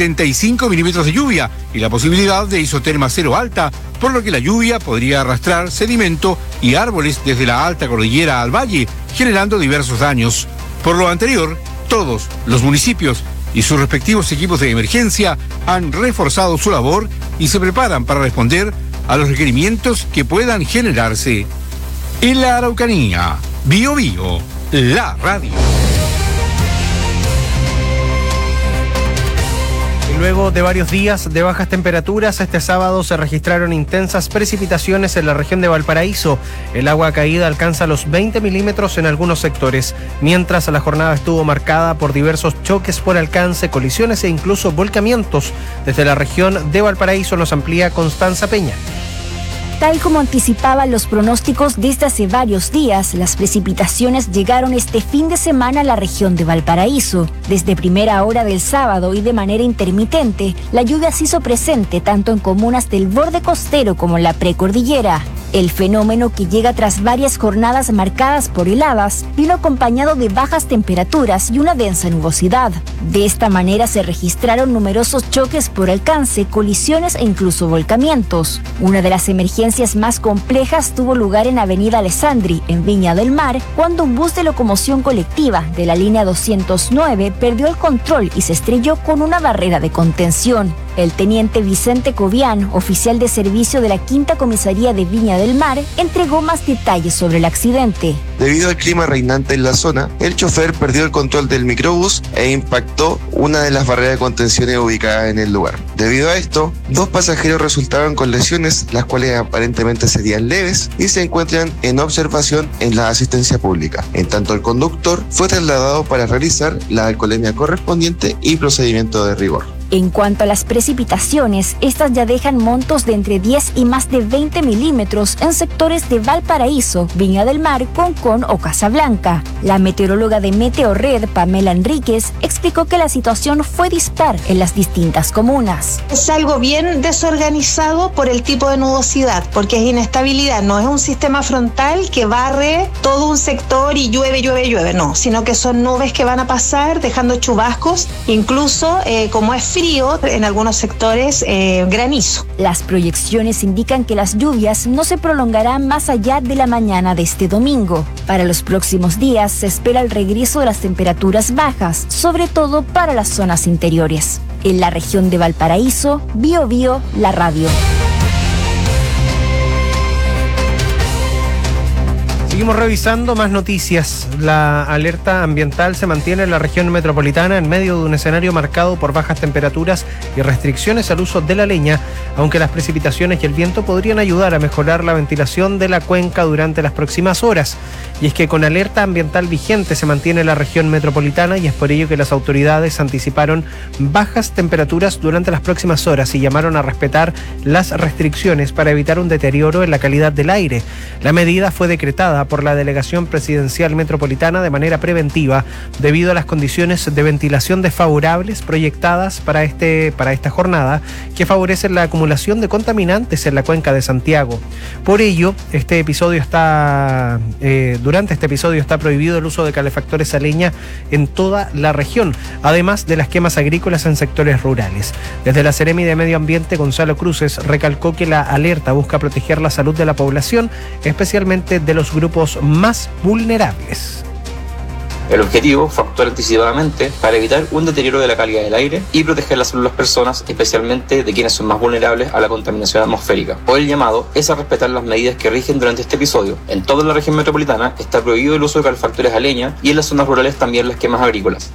75 milímetros de lluvia y la posibilidad de isoterma cero alta, por lo que la lluvia podría arrastrar sedimento y árboles desde la alta cordillera al valle, generando diversos daños. Por lo anterior, todos los municipios y sus respectivos equipos de emergencia han reforzado su labor y se preparan para responder a los requerimientos que puedan generarse. En la Araucanía, Bio Bio, la radio. Luego de varios días de bajas temperaturas, este sábado se registraron intensas precipitaciones en la región de Valparaíso. El agua caída alcanza los 20 milímetros en algunos sectores, mientras la jornada estuvo marcada por diversos choques por alcance, colisiones e incluso volcamientos. Desde la región de Valparaíso nos amplía Constanza Peña. Tal como anticipaban los pronósticos desde hace varios días, las precipitaciones llegaron este fin de semana a la región de Valparaíso. Desde primera hora del sábado y de manera intermitente, la lluvia se hizo presente tanto en comunas del borde costero como en la precordillera. El fenómeno, que llega tras varias jornadas marcadas por heladas, vino acompañado de bajas temperaturas y una densa nubosidad. De esta manera se registraron numerosos choques por alcance, colisiones e incluso volcamientos. Una de las emergencias más complejas tuvo lugar en Avenida Alessandri, en Viña del Mar, cuando un bus de locomoción colectiva de la línea 209 perdió el control y se estrelló con una barrera de contención. El teniente Vicente Cobian, oficial de servicio de la Quinta Comisaría de Viña del Mar, entregó más detalles sobre el accidente. Debido al clima reinante en la zona, el chofer perdió el control del microbús e impactó una de las barreras de contención ubicadas en el lugar. Debido a esto, 2 pasajeros resultaron con lesiones, las cuales aparentemente serían leves y se encuentran en observación en la asistencia pública. En tanto, el conductor fue trasladado para realizar la alcoholemia correspondiente y procedimiento de rigor. En cuanto a las precipitaciones, estas ya dejan montos de entre 10 y más de 20 milímetros en sectores de Valparaíso, Viña del Mar, Concón o Casablanca. La meteoróloga de Meteorred, Pamela Enríquez, explicó que la situación fue dispar en las distintas comunas. Es algo bien desorganizado por el tipo de nubosidad, porque es inestabilidad, no es un sistema frontal que barre todo un sector y llueve, no, sino que son nubes que van a pasar dejando chubascos, incluso como es frío, en algunos sectores granizo. Las proyecciones indican que las lluvias no se prolongarán más allá de la mañana de este domingo. Para los próximos días se espera el regreso de las temperaturas bajas, sobre todo para las zonas interiores. En la región de Valparaíso, Biobío, la radio. Seguimos revisando más noticias. La alerta ambiental se mantiene en la región metropolitana en medio de un escenario marcado por bajas temperaturas y restricciones al uso de la leña, aunque las precipitaciones y el viento podrían ayudar a mejorar la ventilación de la cuenca durante las próximas horas. Y es que con alerta ambiental vigente se mantiene la región metropolitana y es por ello que las autoridades anticiparon bajas temperaturas durante las próximas horas y llamaron a respetar las restricciones para evitar un deterioro en la calidad del aire. La medida fue decretada por la Delegación Presidencial Metropolitana de manera preventiva debido a las condiciones de ventilación desfavorables proyectadas para esta jornada que favorecen la acumulación de contaminantes en la cuenca de Santiago. Por ello, durante este episodio está prohibido el uso de calefactores a leña en toda la región, además de las quemas agrícolas en sectores rurales. Desde la Seremi de Medio Ambiente, Gonzalo Cruces recalcó que la alerta busca proteger la salud de la población, especialmente de los grupos más vulnerables. El objetivo fue actuar anticipadamente para evitar un deterioro de la calidad del aire y proteger la salud de las personas, especialmente de quienes son más vulnerables a la contaminación atmosférica. Hoy el llamado es a respetar las medidas que rigen durante este episodio. En toda la región metropolitana está prohibido el uso de calefactores a leña y en las zonas rurales también las quemas agrícolas.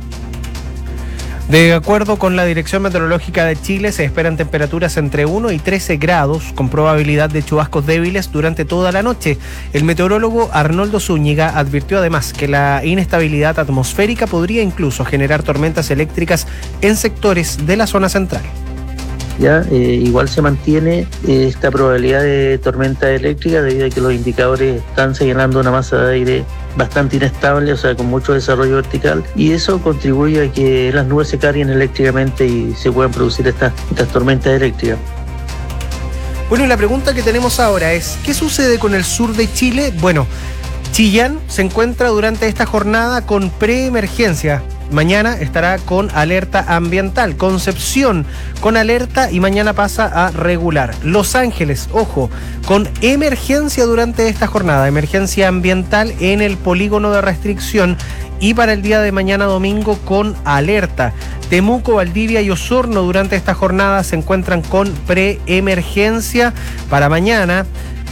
De acuerdo con la Dirección Meteorológica de Chile, se esperan temperaturas entre 1 y 13 grados, con probabilidad de chubascos débiles durante toda la noche. El meteorólogo Arnoldo Zúñiga advirtió además que la inestabilidad atmosférica podría incluso generar tormentas eléctricas en sectores de la zona central. Igual se mantiene esta probabilidad de tormenta eléctrica debido a que los indicadores están señalando una masa de aire bastante inestable, o sea, con mucho desarrollo vertical, y eso contribuye a que las nubes se carguen eléctricamente y se puedan producir estas tormentas eléctricas. Bueno, y la pregunta que tenemos ahora es, ¿qué sucede con el sur de Chile? Bueno, Chillán se encuentra durante esta jornada con preemergencia. Mañana estará con alerta ambiental. Concepción con alerta y mañana pasa a regular. Los Ángeles, ojo, con emergencia durante esta jornada. Emergencia ambiental en el polígono de restricción y para el día de mañana domingo con alerta. Temuco, Valdivia y Osorno durante esta jornada se encuentran con preemergencia. Para mañana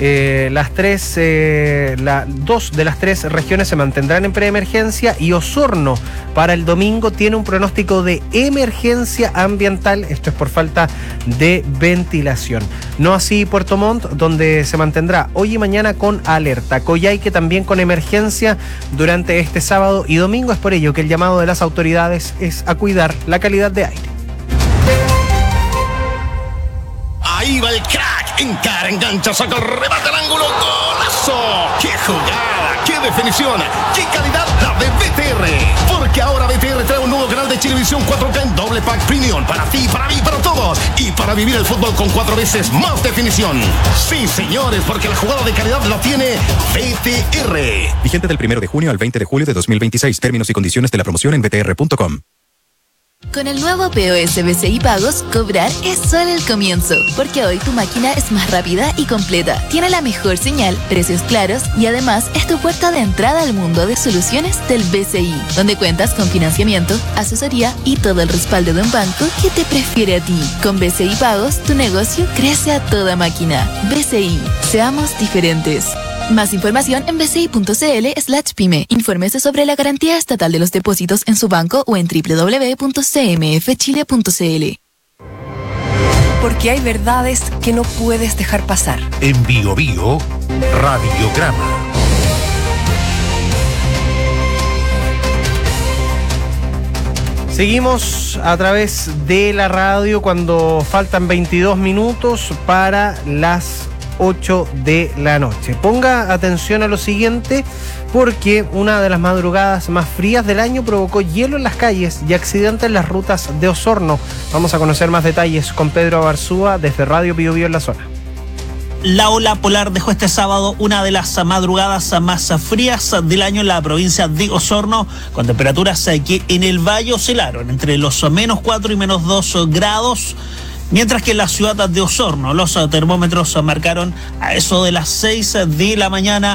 dos de las tres regiones se mantendrán en preemergencia y Osorno para el domingo tiene un pronóstico de emergencia ambiental. Esto es por falta de ventilación. No así Puerto Montt, donde se mantendrá hoy y mañana con alerta. Coyhaique también con emergencia durante este sábado y domingo. Es por ello que el llamado de las autoridades es a cuidar la calidad de aire. Ahí va el crack. Encara, engancha, saca el remate al ángulo. ¡Golazo! ¡Qué jugada! ¡Qué definición! ¡Qué calidad la de BTR! Porque ahora BTR trae un nuevo canal de Chilevisión 4K en doble pack premium. Para ti, para mí, para todos. Y para vivir el fútbol con 4 veces más definición. Sí, señores, porque la jugada de calidad la tiene BTR. Vigente del 1 de junio al 20 de julio de 2026. Términos y condiciones de la promoción en btr.com. Con el nuevo POS BCI Pagos, cobrar es solo el comienzo, porque hoy tu máquina es más rápida y completa, tiene la mejor señal, precios claros y además es tu puerta de entrada al mundo de soluciones del BCI, donde cuentas con financiamiento, asesoría y todo el respaldo de un banco que te prefiere a ti. Con BCI Pagos, tu negocio crece a toda máquina. BCI, seamos diferentes. Más información en bci.cl/pyme. Infórmese sobre la garantía estatal de los depósitos en su banco o en www.cmfchile.cl. Porque hay verdades que no puedes dejar pasar. En Biobío, Radiograma. Seguimos a través de la radio cuando faltan 22 minutos para las 8 de la noche. Ponga atención a lo siguiente, porque una de las madrugadas más frías del año provocó hielo en las calles y accidentes en las rutas de Osorno. Vamos a conocer más detalles con Pedro Abarzúa desde Radio Bío Bío en la zona. La ola polar dejó este sábado una de las madrugadas más frías del año en la provincia de Osorno, con temperaturas que en el valle oscilaron entre los -4 y -2 grados. Mientras que en la ciudad de Osorno los termómetros marcaron a eso de las 6 de la mañana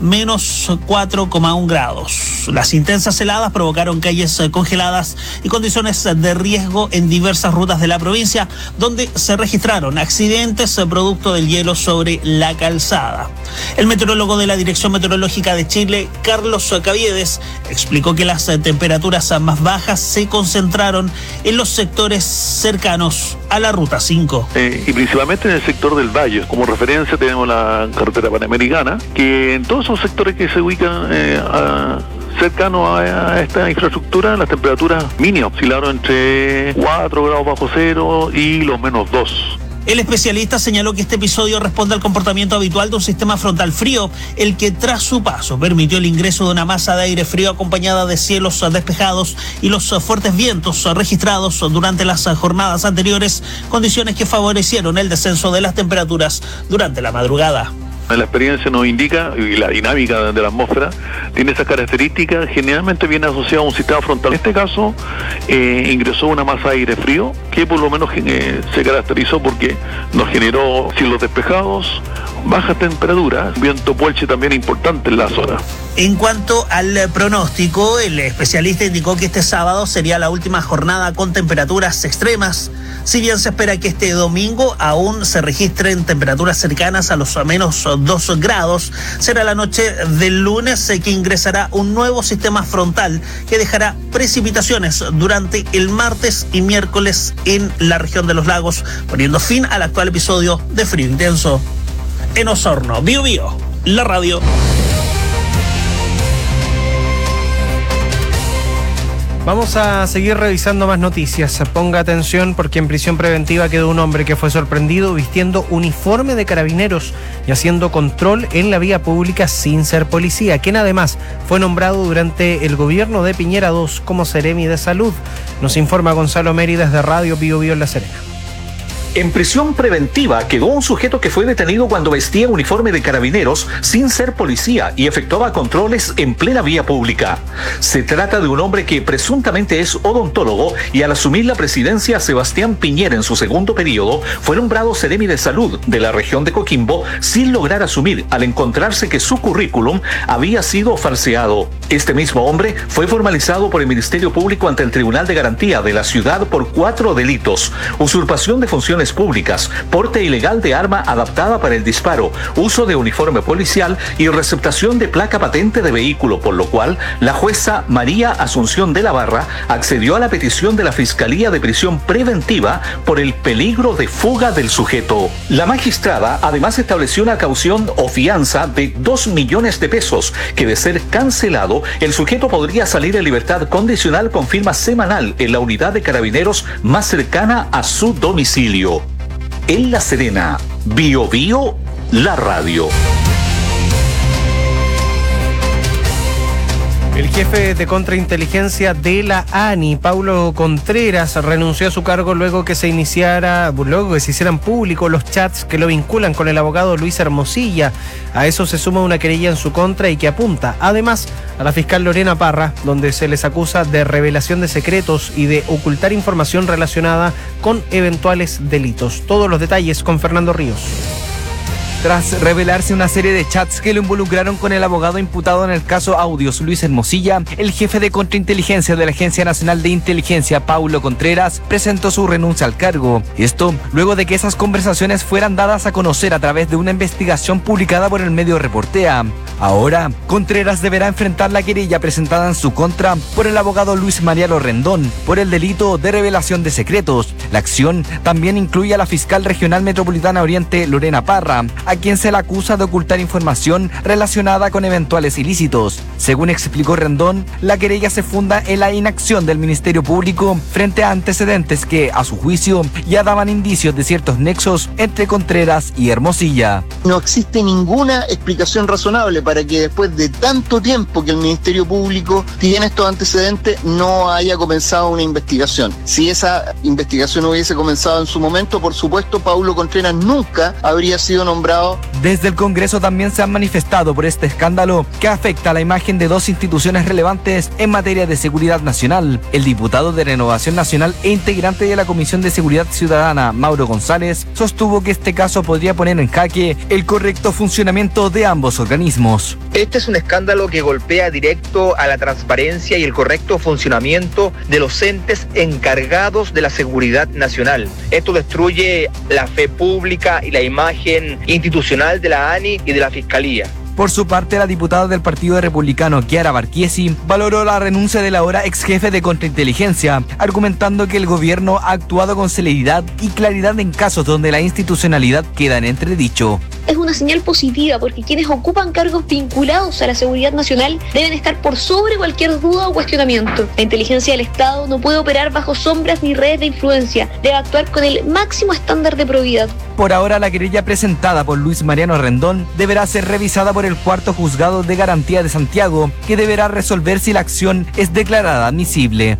-4,1 grados. Las intensas heladas provocaron calles congeladas y condiciones de riesgo en diversas rutas de la provincia, donde se registraron accidentes producto del hielo sobre la calzada. El meteorólogo de la Dirección Meteorológica de Chile, Carlos Caviedes, explicó que las temperaturas más bajas se concentraron en los sectores cercanos a la ruta 5. Y principalmente en el sector del Valle. Como referencia tenemos la carretera panamericana, que en todos esos sectores que se ubican cercanos a esta infraestructura, las temperaturas mínimas oscilaron entre 4 grados bajo cero y los -2. El especialista señaló que este episodio responde al comportamiento habitual de un sistema frontal frío, el que tras su paso permitió el ingreso de una masa de aire frío acompañada de cielos despejados y los fuertes vientos registrados durante las jornadas anteriores, condiciones que favorecieron el descenso de las temperaturas durante la madrugada. La experiencia nos indica, y la dinámica de la atmósfera tiene esas características, generalmente viene asociado a un sistema frontal. En este caso, ingresó una masa de aire frío, que por lo menos se caracterizó porque nos generó cielos despejados, bajas temperaturas, viento puelche también importante en la zona. En cuanto al pronóstico, el especialista indicó que este sábado sería la última jornada con temperaturas extremas. Si bien se espera que este domingo aún se registren temperaturas cercanas a los -2 grados, será la noche del lunes que ingresará un nuevo sistema frontal que dejará precipitaciones durante el martes y miércoles en la región de los lagos, poniendo fin al actual episodio de frío intenso. En Osorno, Bío Bío, la radio. Vamos a seguir revisando más noticias. Ponga atención porque en prisión preventiva quedó un hombre que fue sorprendido vistiendo uniforme de carabineros y haciendo control en la vía pública sin ser policía, quien además fue nombrado durante el gobierno de Piñera II como Seremi de Salud. Nos informa Gonzalo Meri desde Radio Bío Bío en La Serena. En prisión preventiva quedó un sujeto que fue detenido cuando vestía uniforme de carabineros sin ser policía y efectuaba controles en plena vía pública. Se trata de un hombre que presuntamente es odontólogo y al asumir la presidencia Sebastián Piñera en su segundo periodo fue nombrado Seremi de Salud de la región de Coquimbo sin lograr asumir al encontrarse que su currículum había sido falseado. Este mismo hombre fue formalizado por el Ministerio Público ante el Tribunal de Garantía de la ciudad por 4 delitos: usurpación de funciones públicas, porte ilegal de arma adaptada para el disparo, uso de uniforme policial y receptación de placa patente de vehículo, por lo cual la jueza María Asunción de la Barra accedió a la petición de la Fiscalía de Prisión Preventiva por el peligro de fuga del sujeto. La magistrada además estableció una caución o fianza de 2 millones de pesos, que de ser cancelado, el sujeto podría salir en libertad condicional con firma semanal en la unidad de carabineros más cercana a su domicilio. En La Serena, Bío Bío, la radio. El jefe de contrainteligencia de la ANI, Paulo Contreras, renunció a su cargo luego que se hicieran públicos los chats que lo vinculan con el abogado Luis Hermosilla. A eso se suma una querella en su contra y que apunta, además, a la fiscal Lorena Parra, donde se les acusa de revelación de secretos y de ocultar información relacionada con eventuales delitos. Todos los detalles con Fernando Ríos. Tras revelarse una serie de chats que lo involucraron con el abogado imputado en el caso Audios, Luis Hermosilla, el jefe de contrainteligencia de la Agencia Nacional de Inteligencia, Paulo Contreras, presentó su renuncia al cargo. Esto luego de que esas conversaciones fueran dadas a conocer a través de una investigación publicada por el medio Reportea. Ahora, Contreras deberá enfrentar la querella presentada en su contra por el abogado Luis Mariano Rendón por el delito de revelación de secretos. La acción también incluye a la fiscal regional metropolitana Oriente, Lorena Parra, a a quien se le acusa de ocultar información relacionada con eventuales ilícitos. Según explicó Rendón, la querella se funda en la inacción del Ministerio Público frente a antecedentes que, a su juicio, ya daban indicios de ciertos nexos entre Contreras y Hermosilla. No existe ninguna explicación razonable para que después de tanto tiempo que el Ministerio Público tiene estos antecedentes no haya comenzado una investigación. Si esa investigación hubiese comenzado en su momento, por supuesto, Paulo Contreras nunca habría sido nombrado. Desde el Congreso también se han manifestado por este escándalo que afecta a la imagen de dos instituciones relevantes en materia de seguridad nacional. El diputado de Renovación Nacional e integrante de la Comisión de Seguridad Ciudadana, Mauro González, sostuvo que este caso podría poner en jaque el correcto funcionamiento de ambos organismos. Este es un escándalo que golpea directo a la transparencia y el correcto funcionamiento de los entes encargados de la seguridad nacional. Esto destruye la fe pública y la imagen institucional de la ANI y de la Fiscalía. Por su parte, la diputada del Partido Republicano, Chiara Barchiesi, valoró la renuncia del ahora ex jefe de contrainteligencia, argumentando que el gobierno ha actuado con celeridad y claridad en casos donde la institucionalidad queda en entredicho. Es una señal positiva porque quienes ocupan cargos vinculados a la seguridad nacional deben estar por sobre cualquier duda o cuestionamiento. La inteligencia del Estado no puede operar bajo sombras ni redes de influencia, debe actuar con el máximo estándar de probidad. Por ahora, la querella presentada por Luis Mariano Rendón deberá ser revisada por el Cuarto Juzgado de Garantía de Santiago, que deberá resolver si la acción es declarada admisible.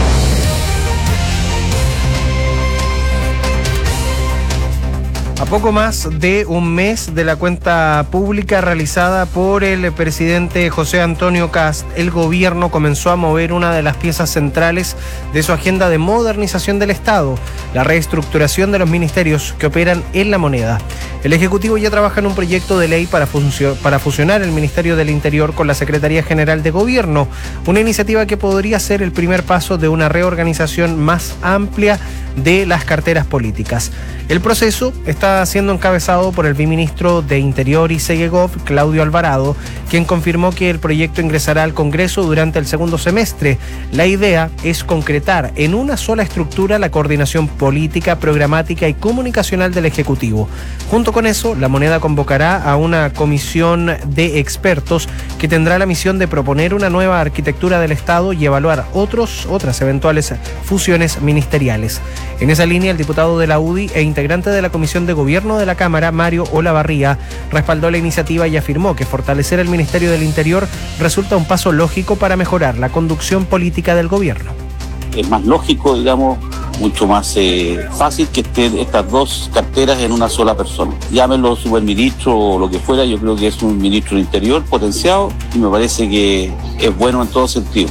A poco más de un mes de la cuenta pública realizada por el presidente José Antonio Kast, el gobierno comenzó a mover una de las piezas centrales de su agenda de modernización del Estado, la reestructuración de los ministerios que operan en la moneda. El Ejecutivo ya trabaja en un proyecto de ley para fusionar el Ministerio del Interior con la Secretaría General de Gobierno, una iniciativa que podría ser el primer paso de una reorganización más amplia de las carteras políticas. El proceso está siendo encabezado por el viceministro de Interior y Segegov, Claudio Alvarado, quien confirmó que el proyecto ingresará al Congreso durante el segundo semestre. La idea es concretar en una sola estructura la coordinación política, programática y comunicacional del Ejecutivo. Junto con eso, la moneda convocará a una comisión de expertos que tendrá la misión de proponer una nueva arquitectura del Estado y evaluar otras eventuales fusiones ministeriales. En esa línea, el diputado de la UDI e integrante de la Comisión de Gobierno de la Cámara, Mario Olavarría, respaldó la iniciativa y afirmó que fortalecer el Ministerio del Interior resulta un paso lógico para mejorar la conducción política del gobierno. Es más lógico, digamos, mucho más fácil que estén estas dos carteras en una sola persona. Llámenlo superministro o lo que fuera, yo creo que es un ministro del Interior potenciado y me parece que es bueno en todo sentido.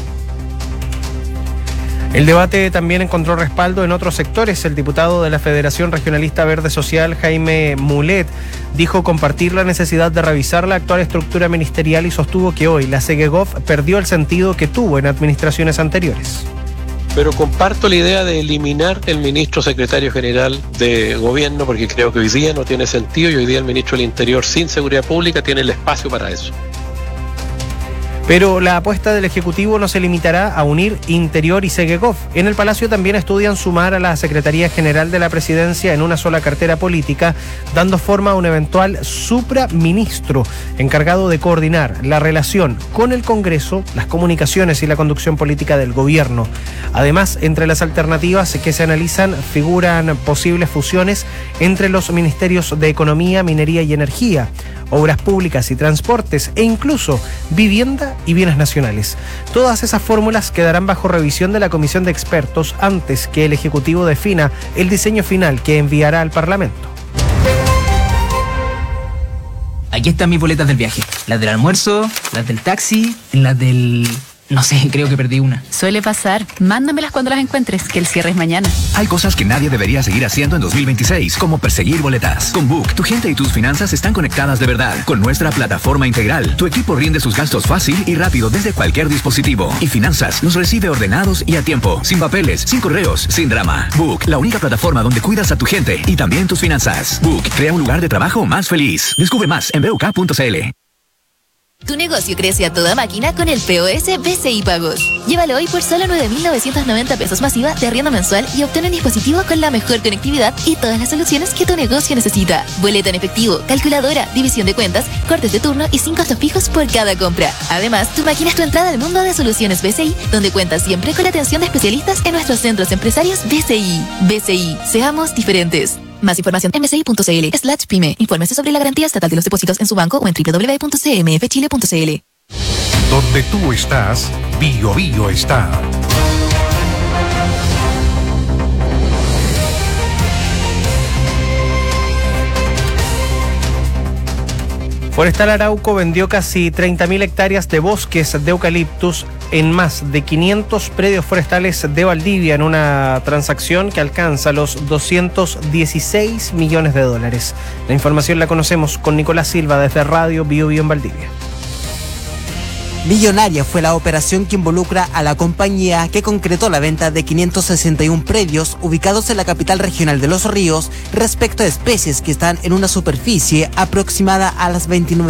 El debate también encontró respaldo en otros sectores. El diputado de la Federación Regionalista Verde Social, Jaime Mulet, dijo compartir la necesidad de revisar la actual estructura ministerial y sostuvo que hoy la Segegov perdió el sentido que tuvo en administraciones anteriores. Pero comparto la idea de eliminar el ministro secretario general de gobierno porque creo que hoy día no tiene sentido y hoy día el ministro del Interior sin seguridad pública tiene el espacio para eso. Pero la apuesta del Ejecutivo no se limitará a unir Interior y Segegov. En el Palacio también estudian sumar a la Secretaría General de la Presidencia en una sola cartera política, dando forma a un eventual supraministro encargado de coordinar la relación con el Congreso, las comunicaciones y la conducción política del gobierno. Además, entre las alternativas que se analizan figuran posibles fusiones entre los ministerios de Economía, Minería y Energía, Obras Públicas y Transportes e incluso Vivienda y Bienes Nacionales. Todas esas fórmulas quedarán bajo revisión de la comisión de expertos antes que el Ejecutivo defina el diseño final que enviará al Parlamento. Aquí están mis boletas del viaje. Las del almuerzo, las del taxi, las del... No sé, creo que perdí una. Suele pasar. Mándamelas cuando las encuentres, que el cierre es mañana. Hay cosas que nadie debería seguir haciendo en 2026, como perseguir boletas. Con Book, tu gente y tus finanzas están conectadas de verdad. Con nuestra plataforma integral, tu equipo rinde sus gastos fácil y rápido desde cualquier dispositivo. Y Finanzas los recibe ordenados y a tiempo, sin papeles, sin correos, sin drama. Book, la única plataforma donde cuidas a tu gente y también tus finanzas. Book, crea un lugar de trabajo más feliz. Descubre más en BUK.cl. Tu negocio crece a toda máquina con el POS BCI Pagos. Llévalo hoy por solo 9.990 pesos masiva de arriendo mensual y obtén un dispositivo con la mejor conectividad y todas las soluciones que tu negocio necesita. Boleta en efectivo, calculadora, división de cuentas, cortes de turno y 5 costos fijos por cada compra. Además, tu máquina es tu entrada al mundo de soluciones BCI, donde cuentas siempre con la atención de especialistas en nuestros centros empresarios BCI. BCI, seamos diferentes. Más información en bci.cl/pyme. Infórmese sobre la garantía estatal de los depósitos en su banco o en www.cmfchile.cl. Donde tú estás, Bio Bio está. Forestal Arauco vendió casi 30.000 hectáreas de bosques de eucaliptus en más de 500 predios forestales de Valdivia en una transacción que alcanza los 216 millones de dólares. La información la conocemos con Nicolás Silva desde Radio Bio Bio en Valdivia. Millonaria fue la operación que involucra a la compañía que concretó la venta de 561 predios ubicados en la capital regional de Los Ríos respecto a especies que están en una superficie aproximada a las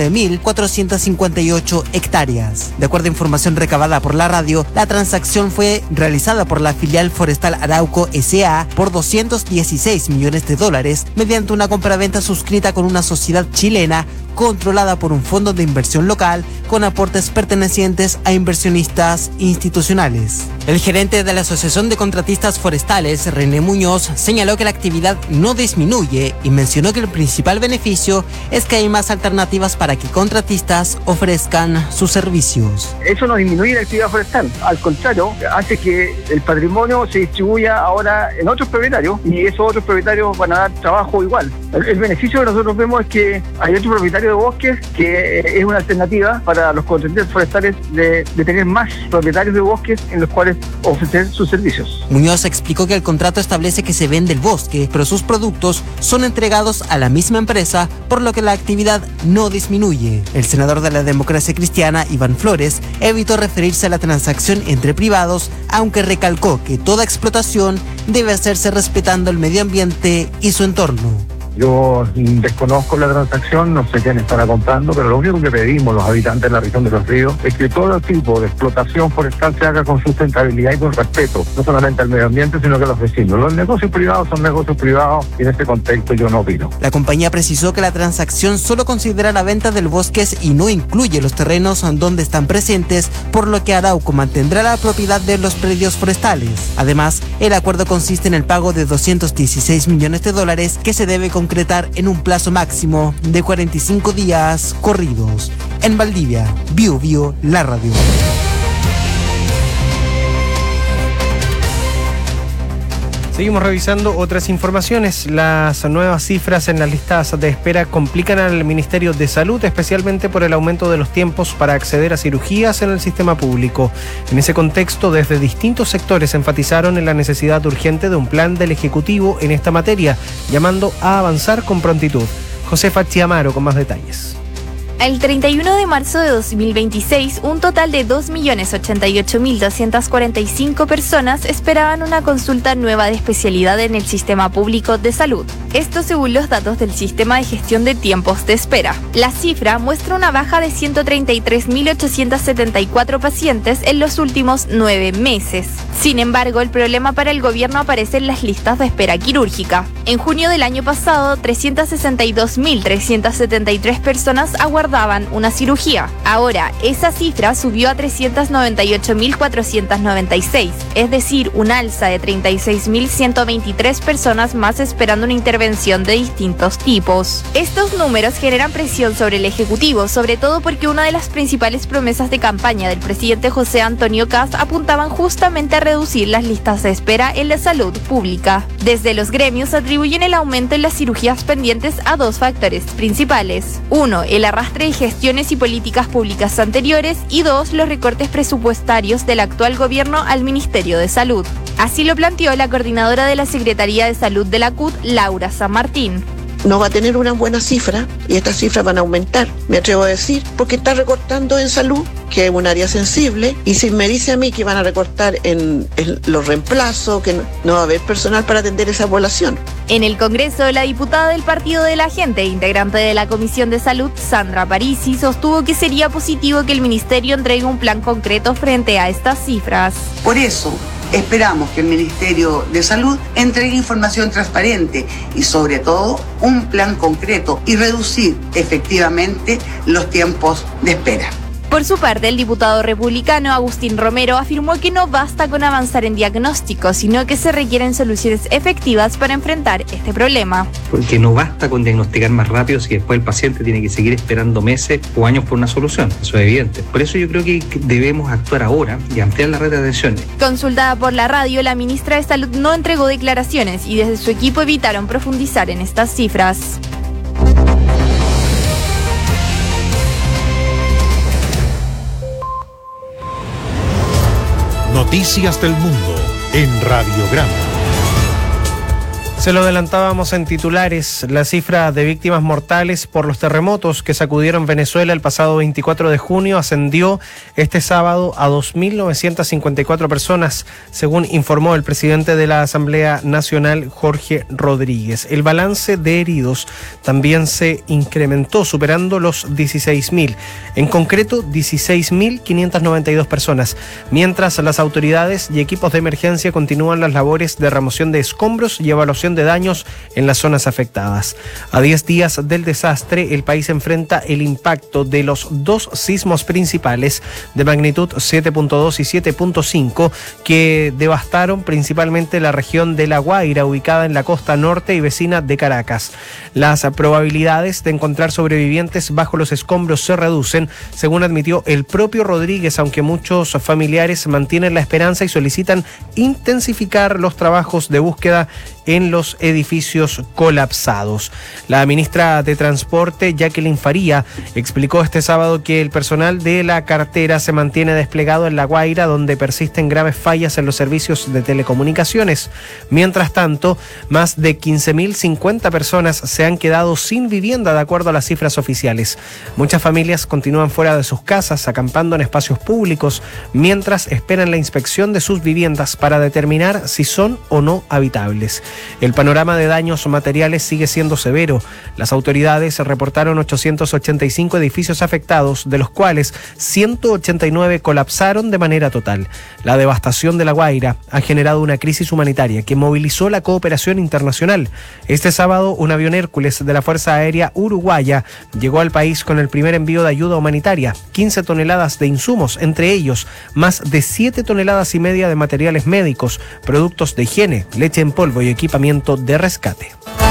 29.458 hectáreas. De acuerdo a información recabada por la radio, la transacción fue realizada por la filial Forestal Arauco S.A. por 216 millones de dólares mediante una compraventa suscrita con una sociedad chilena controlada por un fondo de inversión local con aportes pertenecientes a inversionistas institucionales. El gerente de la Asociación de Contratistas Forestales, René Muñoz, señaló que la actividad no disminuye y mencionó que el principal beneficio es que hay más alternativas para que contratistas ofrezcan sus servicios. Eso no disminuye la actividad forestal, al contrario, hace que el patrimonio se distribuya ahora en otros propietarios y esos otros propietarios van a dar trabajo igual. El beneficio que nosotros vemos es que hay otro propietario de bosques que es una alternativa para los contratistas forestales de tener más propietarios de bosques en los cuales ofrecer sus servicios. Muñoz explicó que el contrato establece que se vende el bosque, pero sus productos son entregados a la misma empresa, por lo que la actividad no disminuye. El senador de la Democracia Cristiana, Iván Flores, evitó referirse a la transacción entre privados, aunque recalcó que toda explotación debe hacerse respetando el medio ambiente y su entorno. Yo desconozco la transacción, no sé quién estará comprando, pero lo único que pedimos los habitantes de la región de Los Ríos es que todo tipo de explotación forestal se haga con sustentabilidad y con respeto, no solamente al medio ambiente, sino que a los vecinos. Los negocios privados son negocios privados y en este contexto yo no opino. La compañía precisó que la transacción solo considera la venta del bosque y no incluye los terrenos donde están presentes, por lo que Arauco mantendrá la propiedad de los predios forestales. Además, el acuerdo consiste en el pago de 216 millones de dólares que se debe concretar en un plazo máximo de 45 días corridos. En Valdivia, Bio Bio, la radio. Seguimos revisando otras informaciones. Las nuevas cifras en las listas de espera complican al Ministerio de Salud, especialmente por el aumento de los tiempos para acceder a cirugías en el sistema público. En ese contexto, desde distintos sectores enfatizaron en la necesidad urgente de un plan del Ejecutivo en esta materia, llamando a avanzar con prontitud. Josefa Chiamaro con más detalles. El 31 de marzo de 2026, un total de 2.088.245 personas esperaban una consulta nueva de especialidad en el sistema público de salud. Esto según los datos del Sistema de Gestión de Tiempos de Espera. La cifra muestra una baja de 133.874 pacientes en los últimos 9 meses. Sin embargo, el problema para el gobierno aparece en las listas de espera quirúrgica. En junio del año pasado, 362.373 personas aguardaban una cirugía. Ahora, esa cifra subió a 398.496, es decir, un alza de 36.123 personas más esperando una intervención de distintos tipos. Estos números generan presión sobre el Ejecutivo, sobre todo porque una de las principales promesas de campaña del presidente José Antonio Kast apuntaban justamente a reducir las listas de espera en la salud pública. Desde los gremios atribuyen el aumento en las cirugías pendientes a dos factores principales. 1. El arrastre de gestiones y políticas públicas anteriores y 2. Los recortes presupuestarios del actual gobierno al Ministerio de Salud. Así lo planteó la coordinadora de la Secretaría de Salud de la CUT, Laura San Martín. no va a tener una buena cifra y estas cifras van a aumentar, me atrevo a decir, porque está recortando en salud, que es un área sensible, y si me dice a mí que van a recortar en los reemplazos, que no va a haber personal para atender esa población. En el Congreso, la diputada del Partido de la Gente, integrante de la Comisión de Salud, Sandra Parisi, sostuvo que sería positivo que el Ministerio entregue un plan concreto frente a estas cifras. Por eso, esperamos que el Ministerio de Salud entregue información transparente y sobre todo un plan concreto y reducir efectivamente los tiempos de espera. Por su parte, el diputado republicano Agustín Romero afirmó que no basta con avanzar en diagnósticos, sino que se requieren soluciones efectivas para enfrentar este problema. Porque no basta con diagnosticar más rápido si después el paciente tiene que seguir esperando meses o años por una solución. Eso es evidente. Por eso yo creo que debemos actuar ahora y ampliar la red de atención. Consultada por la radio, la ministra de Salud no entregó declaraciones y desde su equipo evitaron profundizar en estas cifras. Noticias del Mundo en Radiograma. Se lo adelantábamos en titulares. La cifra de víctimas mortales por los terremotos que sacudieron Venezuela el pasado 24 de junio ascendió este sábado a 2.954 personas, según informó el presidente de la Asamblea Nacional, Jorge Rodríguez. El balance de heridos también se incrementó, superando los 16.000. En concreto, 16.592 personas, mientras las autoridades y equipos de emergencia continúan las labores de remoción de escombros y evaluación de daños en las zonas afectadas. A 10 días del desastre, el país enfrenta el impacto de los dos sismos principales de magnitud 7.2 y 7.5 que devastaron principalmente la región de La Guaira, ubicada en la costa norte y vecina de Caracas. Las probabilidades de encontrar sobrevivientes bajo los escombros se reducen, según admitió el propio Rodríguez, aunque muchos familiares mantienen la esperanza y solicitan intensificar los trabajos de búsqueda en los edificios colapsados. La ministra de Transporte, Jacqueline Faría, explicó este sábado que el personal de la cartera se mantiene desplegado en La Guaira, donde persisten graves fallas en los servicios de telecomunicaciones. Mientras tanto, más de 15.050 personas se han quedado sin vivienda, de acuerdo a las cifras oficiales. Muchas familias continúan fuera de sus casas, acampando en espacios públicos, mientras esperan la inspección de sus viviendas para determinar si son o no habitables. El panorama de daños materiales sigue siendo severo. Las autoridades reportaron 885 edificios afectados, de los cuales 189 colapsaron de manera total. La devastación de La Guaira ha generado una crisis humanitaria que movilizó la cooperación internacional. Este sábado, un avión Hércules de la Fuerza Aérea Uruguaya llegó al país con el primer envío de ayuda humanitaria, 15 toneladas de insumos, entre ellos más de 7 toneladas y media de materiales médicos, productos de higiene, leche en polvo y equipamiento de rescate.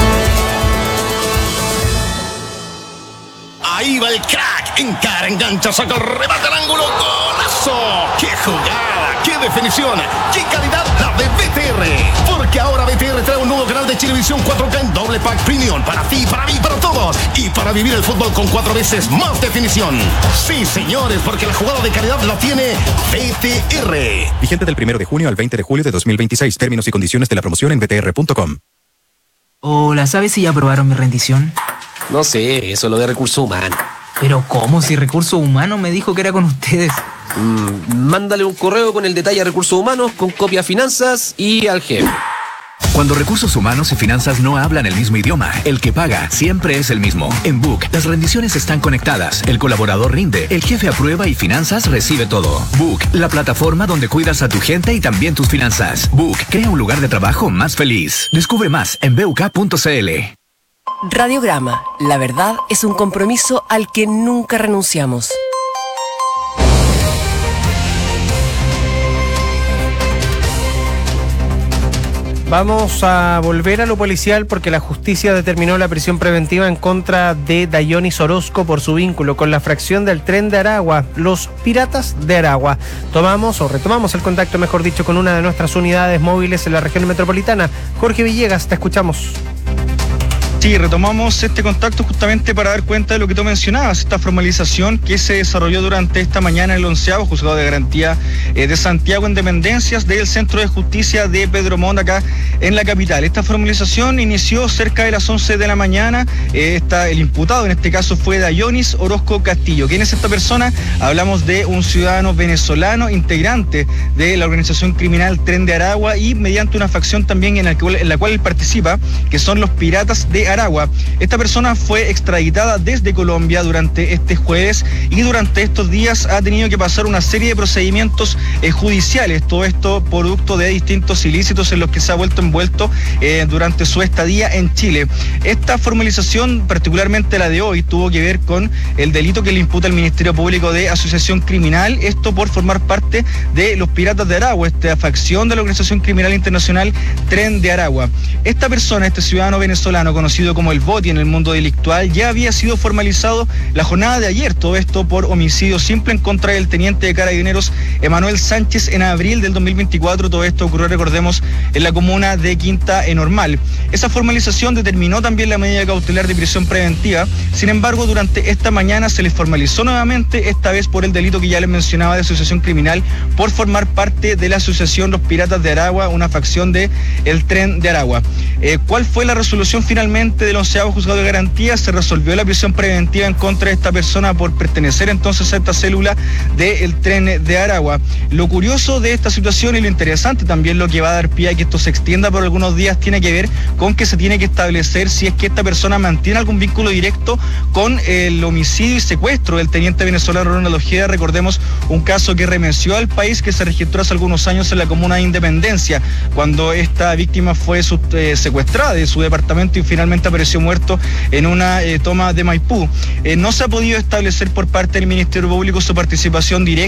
Ahí va el crack, encara, engancha, saca el remate al ángulo, ¡golazo! ¡Qué jugada! ¡Qué definición! ¡Qué calidad la de BTR! Porque ahora BTR trae un nuevo canal de Chilevisión 4K en doble pack premium para ti, para mí, para todos, y para vivir el fútbol con 4 veces más definición. Sí, señores, porque la jugada de calidad la tiene BTR. Vigente del 1 de junio al 20 de julio de 2026. Términos y condiciones de la promoción en btr.com. Hola, ¿sabes si ya aprobaron mi rendición? No sé, eso es lo de recursos humanos. Pero ¿cómo? Si Recursos Humanos me dijo que era con ustedes. Mándale un correo con el detalle a Recursos Humanos, con copia a Finanzas y al jefe. Cuando Recursos Humanos y Finanzas no hablan el mismo idioma, el que paga siempre es el mismo. En Book, las rendiciones están conectadas, el colaborador rinde, el jefe aprueba y Finanzas recibe todo. Book, la plataforma donde cuidas a tu gente y también tus finanzas. Book, crea un lugar de trabajo más feliz. Descubre más en buk.cl. Radiograma, la verdad es un compromiso al que nunca renunciamos. Vamos a volver a lo policial porque la justicia determinó la prisión preventiva en contra de Dayonis Orozco por su vínculo con la fracción del Tren de Aragua, los Piratas de Aragua. Retomamos el contacto, mejor dicho, con una de nuestras unidades móviles en la región metropolitana. Jorge Villegas, te escuchamos. Sí, retomamos este contacto justamente para dar cuenta de lo que tú mencionabas, esta formalización que se desarrolló durante esta mañana en el 11º Juzgado de Garantía de Santiago en dependencias del Centro de Justicia de Pedro Montt, acá en la capital. Esta formalización inició cerca de las 11 de la mañana. El imputado en este caso fue Dayonis Orozco Castillo. ¿Quién es esta persona? Hablamos de un ciudadano venezolano, integrante de la organización criminal Tren de Aragua y mediante una facción también en la cual él participa, que son los Piratas de Aragua. Esta persona fue extraditada desde Colombia durante este jueves y durante estos días ha tenido que pasar una serie de procedimientos judiciales, todo esto producto de distintos ilícitos en los que se ha vuelto envuelto durante su estadía en Chile. Esta formalización, particularmente la de hoy, tuvo que ver con el delito que le imputa el Ministerio Público de asociación criminal, esto por formar parte de los Piratas de Aragua, esta facción de la organización criminal internacional Tren de Aragua. Esta persona, este ciudadano venezolano conocido como el Boti en el mundo delictual, ya había sido formalizado la jornada de ayer, todo esto por homicidio simple en contra del teniente de Carabineros Emanuel Sánchez en abril del 2024, todo esto ocurrió, recordemos, en la comuna de Quinta Normal. Esa formalización determinó también la medida cautelar de prisión preventiva, sin embargo, durante esta mañana se les formalizó nuevamente, esta vez por el delito que ya les mencionaba de asociación criminal, por formar parte de la asociación Los Piratas de Aragua, una facción de el Tren de Aragua. ¿Cuál fue la resolución finalmente del 11º Juzgado de Garantía? Se resolvió la prisión preventiva en contra de esta persona por pertenecer entonces a esta célula del Tren de Aragua. Lo curioso de esta situación y lo interesante también, lo que va a dar pie a que esto se extienda por algunos días, tiene que ver con que se tiene que establecer si es que esta persona mantiene algún vínculo directo con el homicidio y secuestro del teniente venezolano Ronald Ojeda. Recordemos un caso que remeció al país, que se registró hace algunos años en la comuna de Independencia, cuando esta víctima fue secuestrada de su departamento y finalmente apareció muerto en una toma de Maipú. No se ha podido establecer por parte del Ministerio Público su participación directa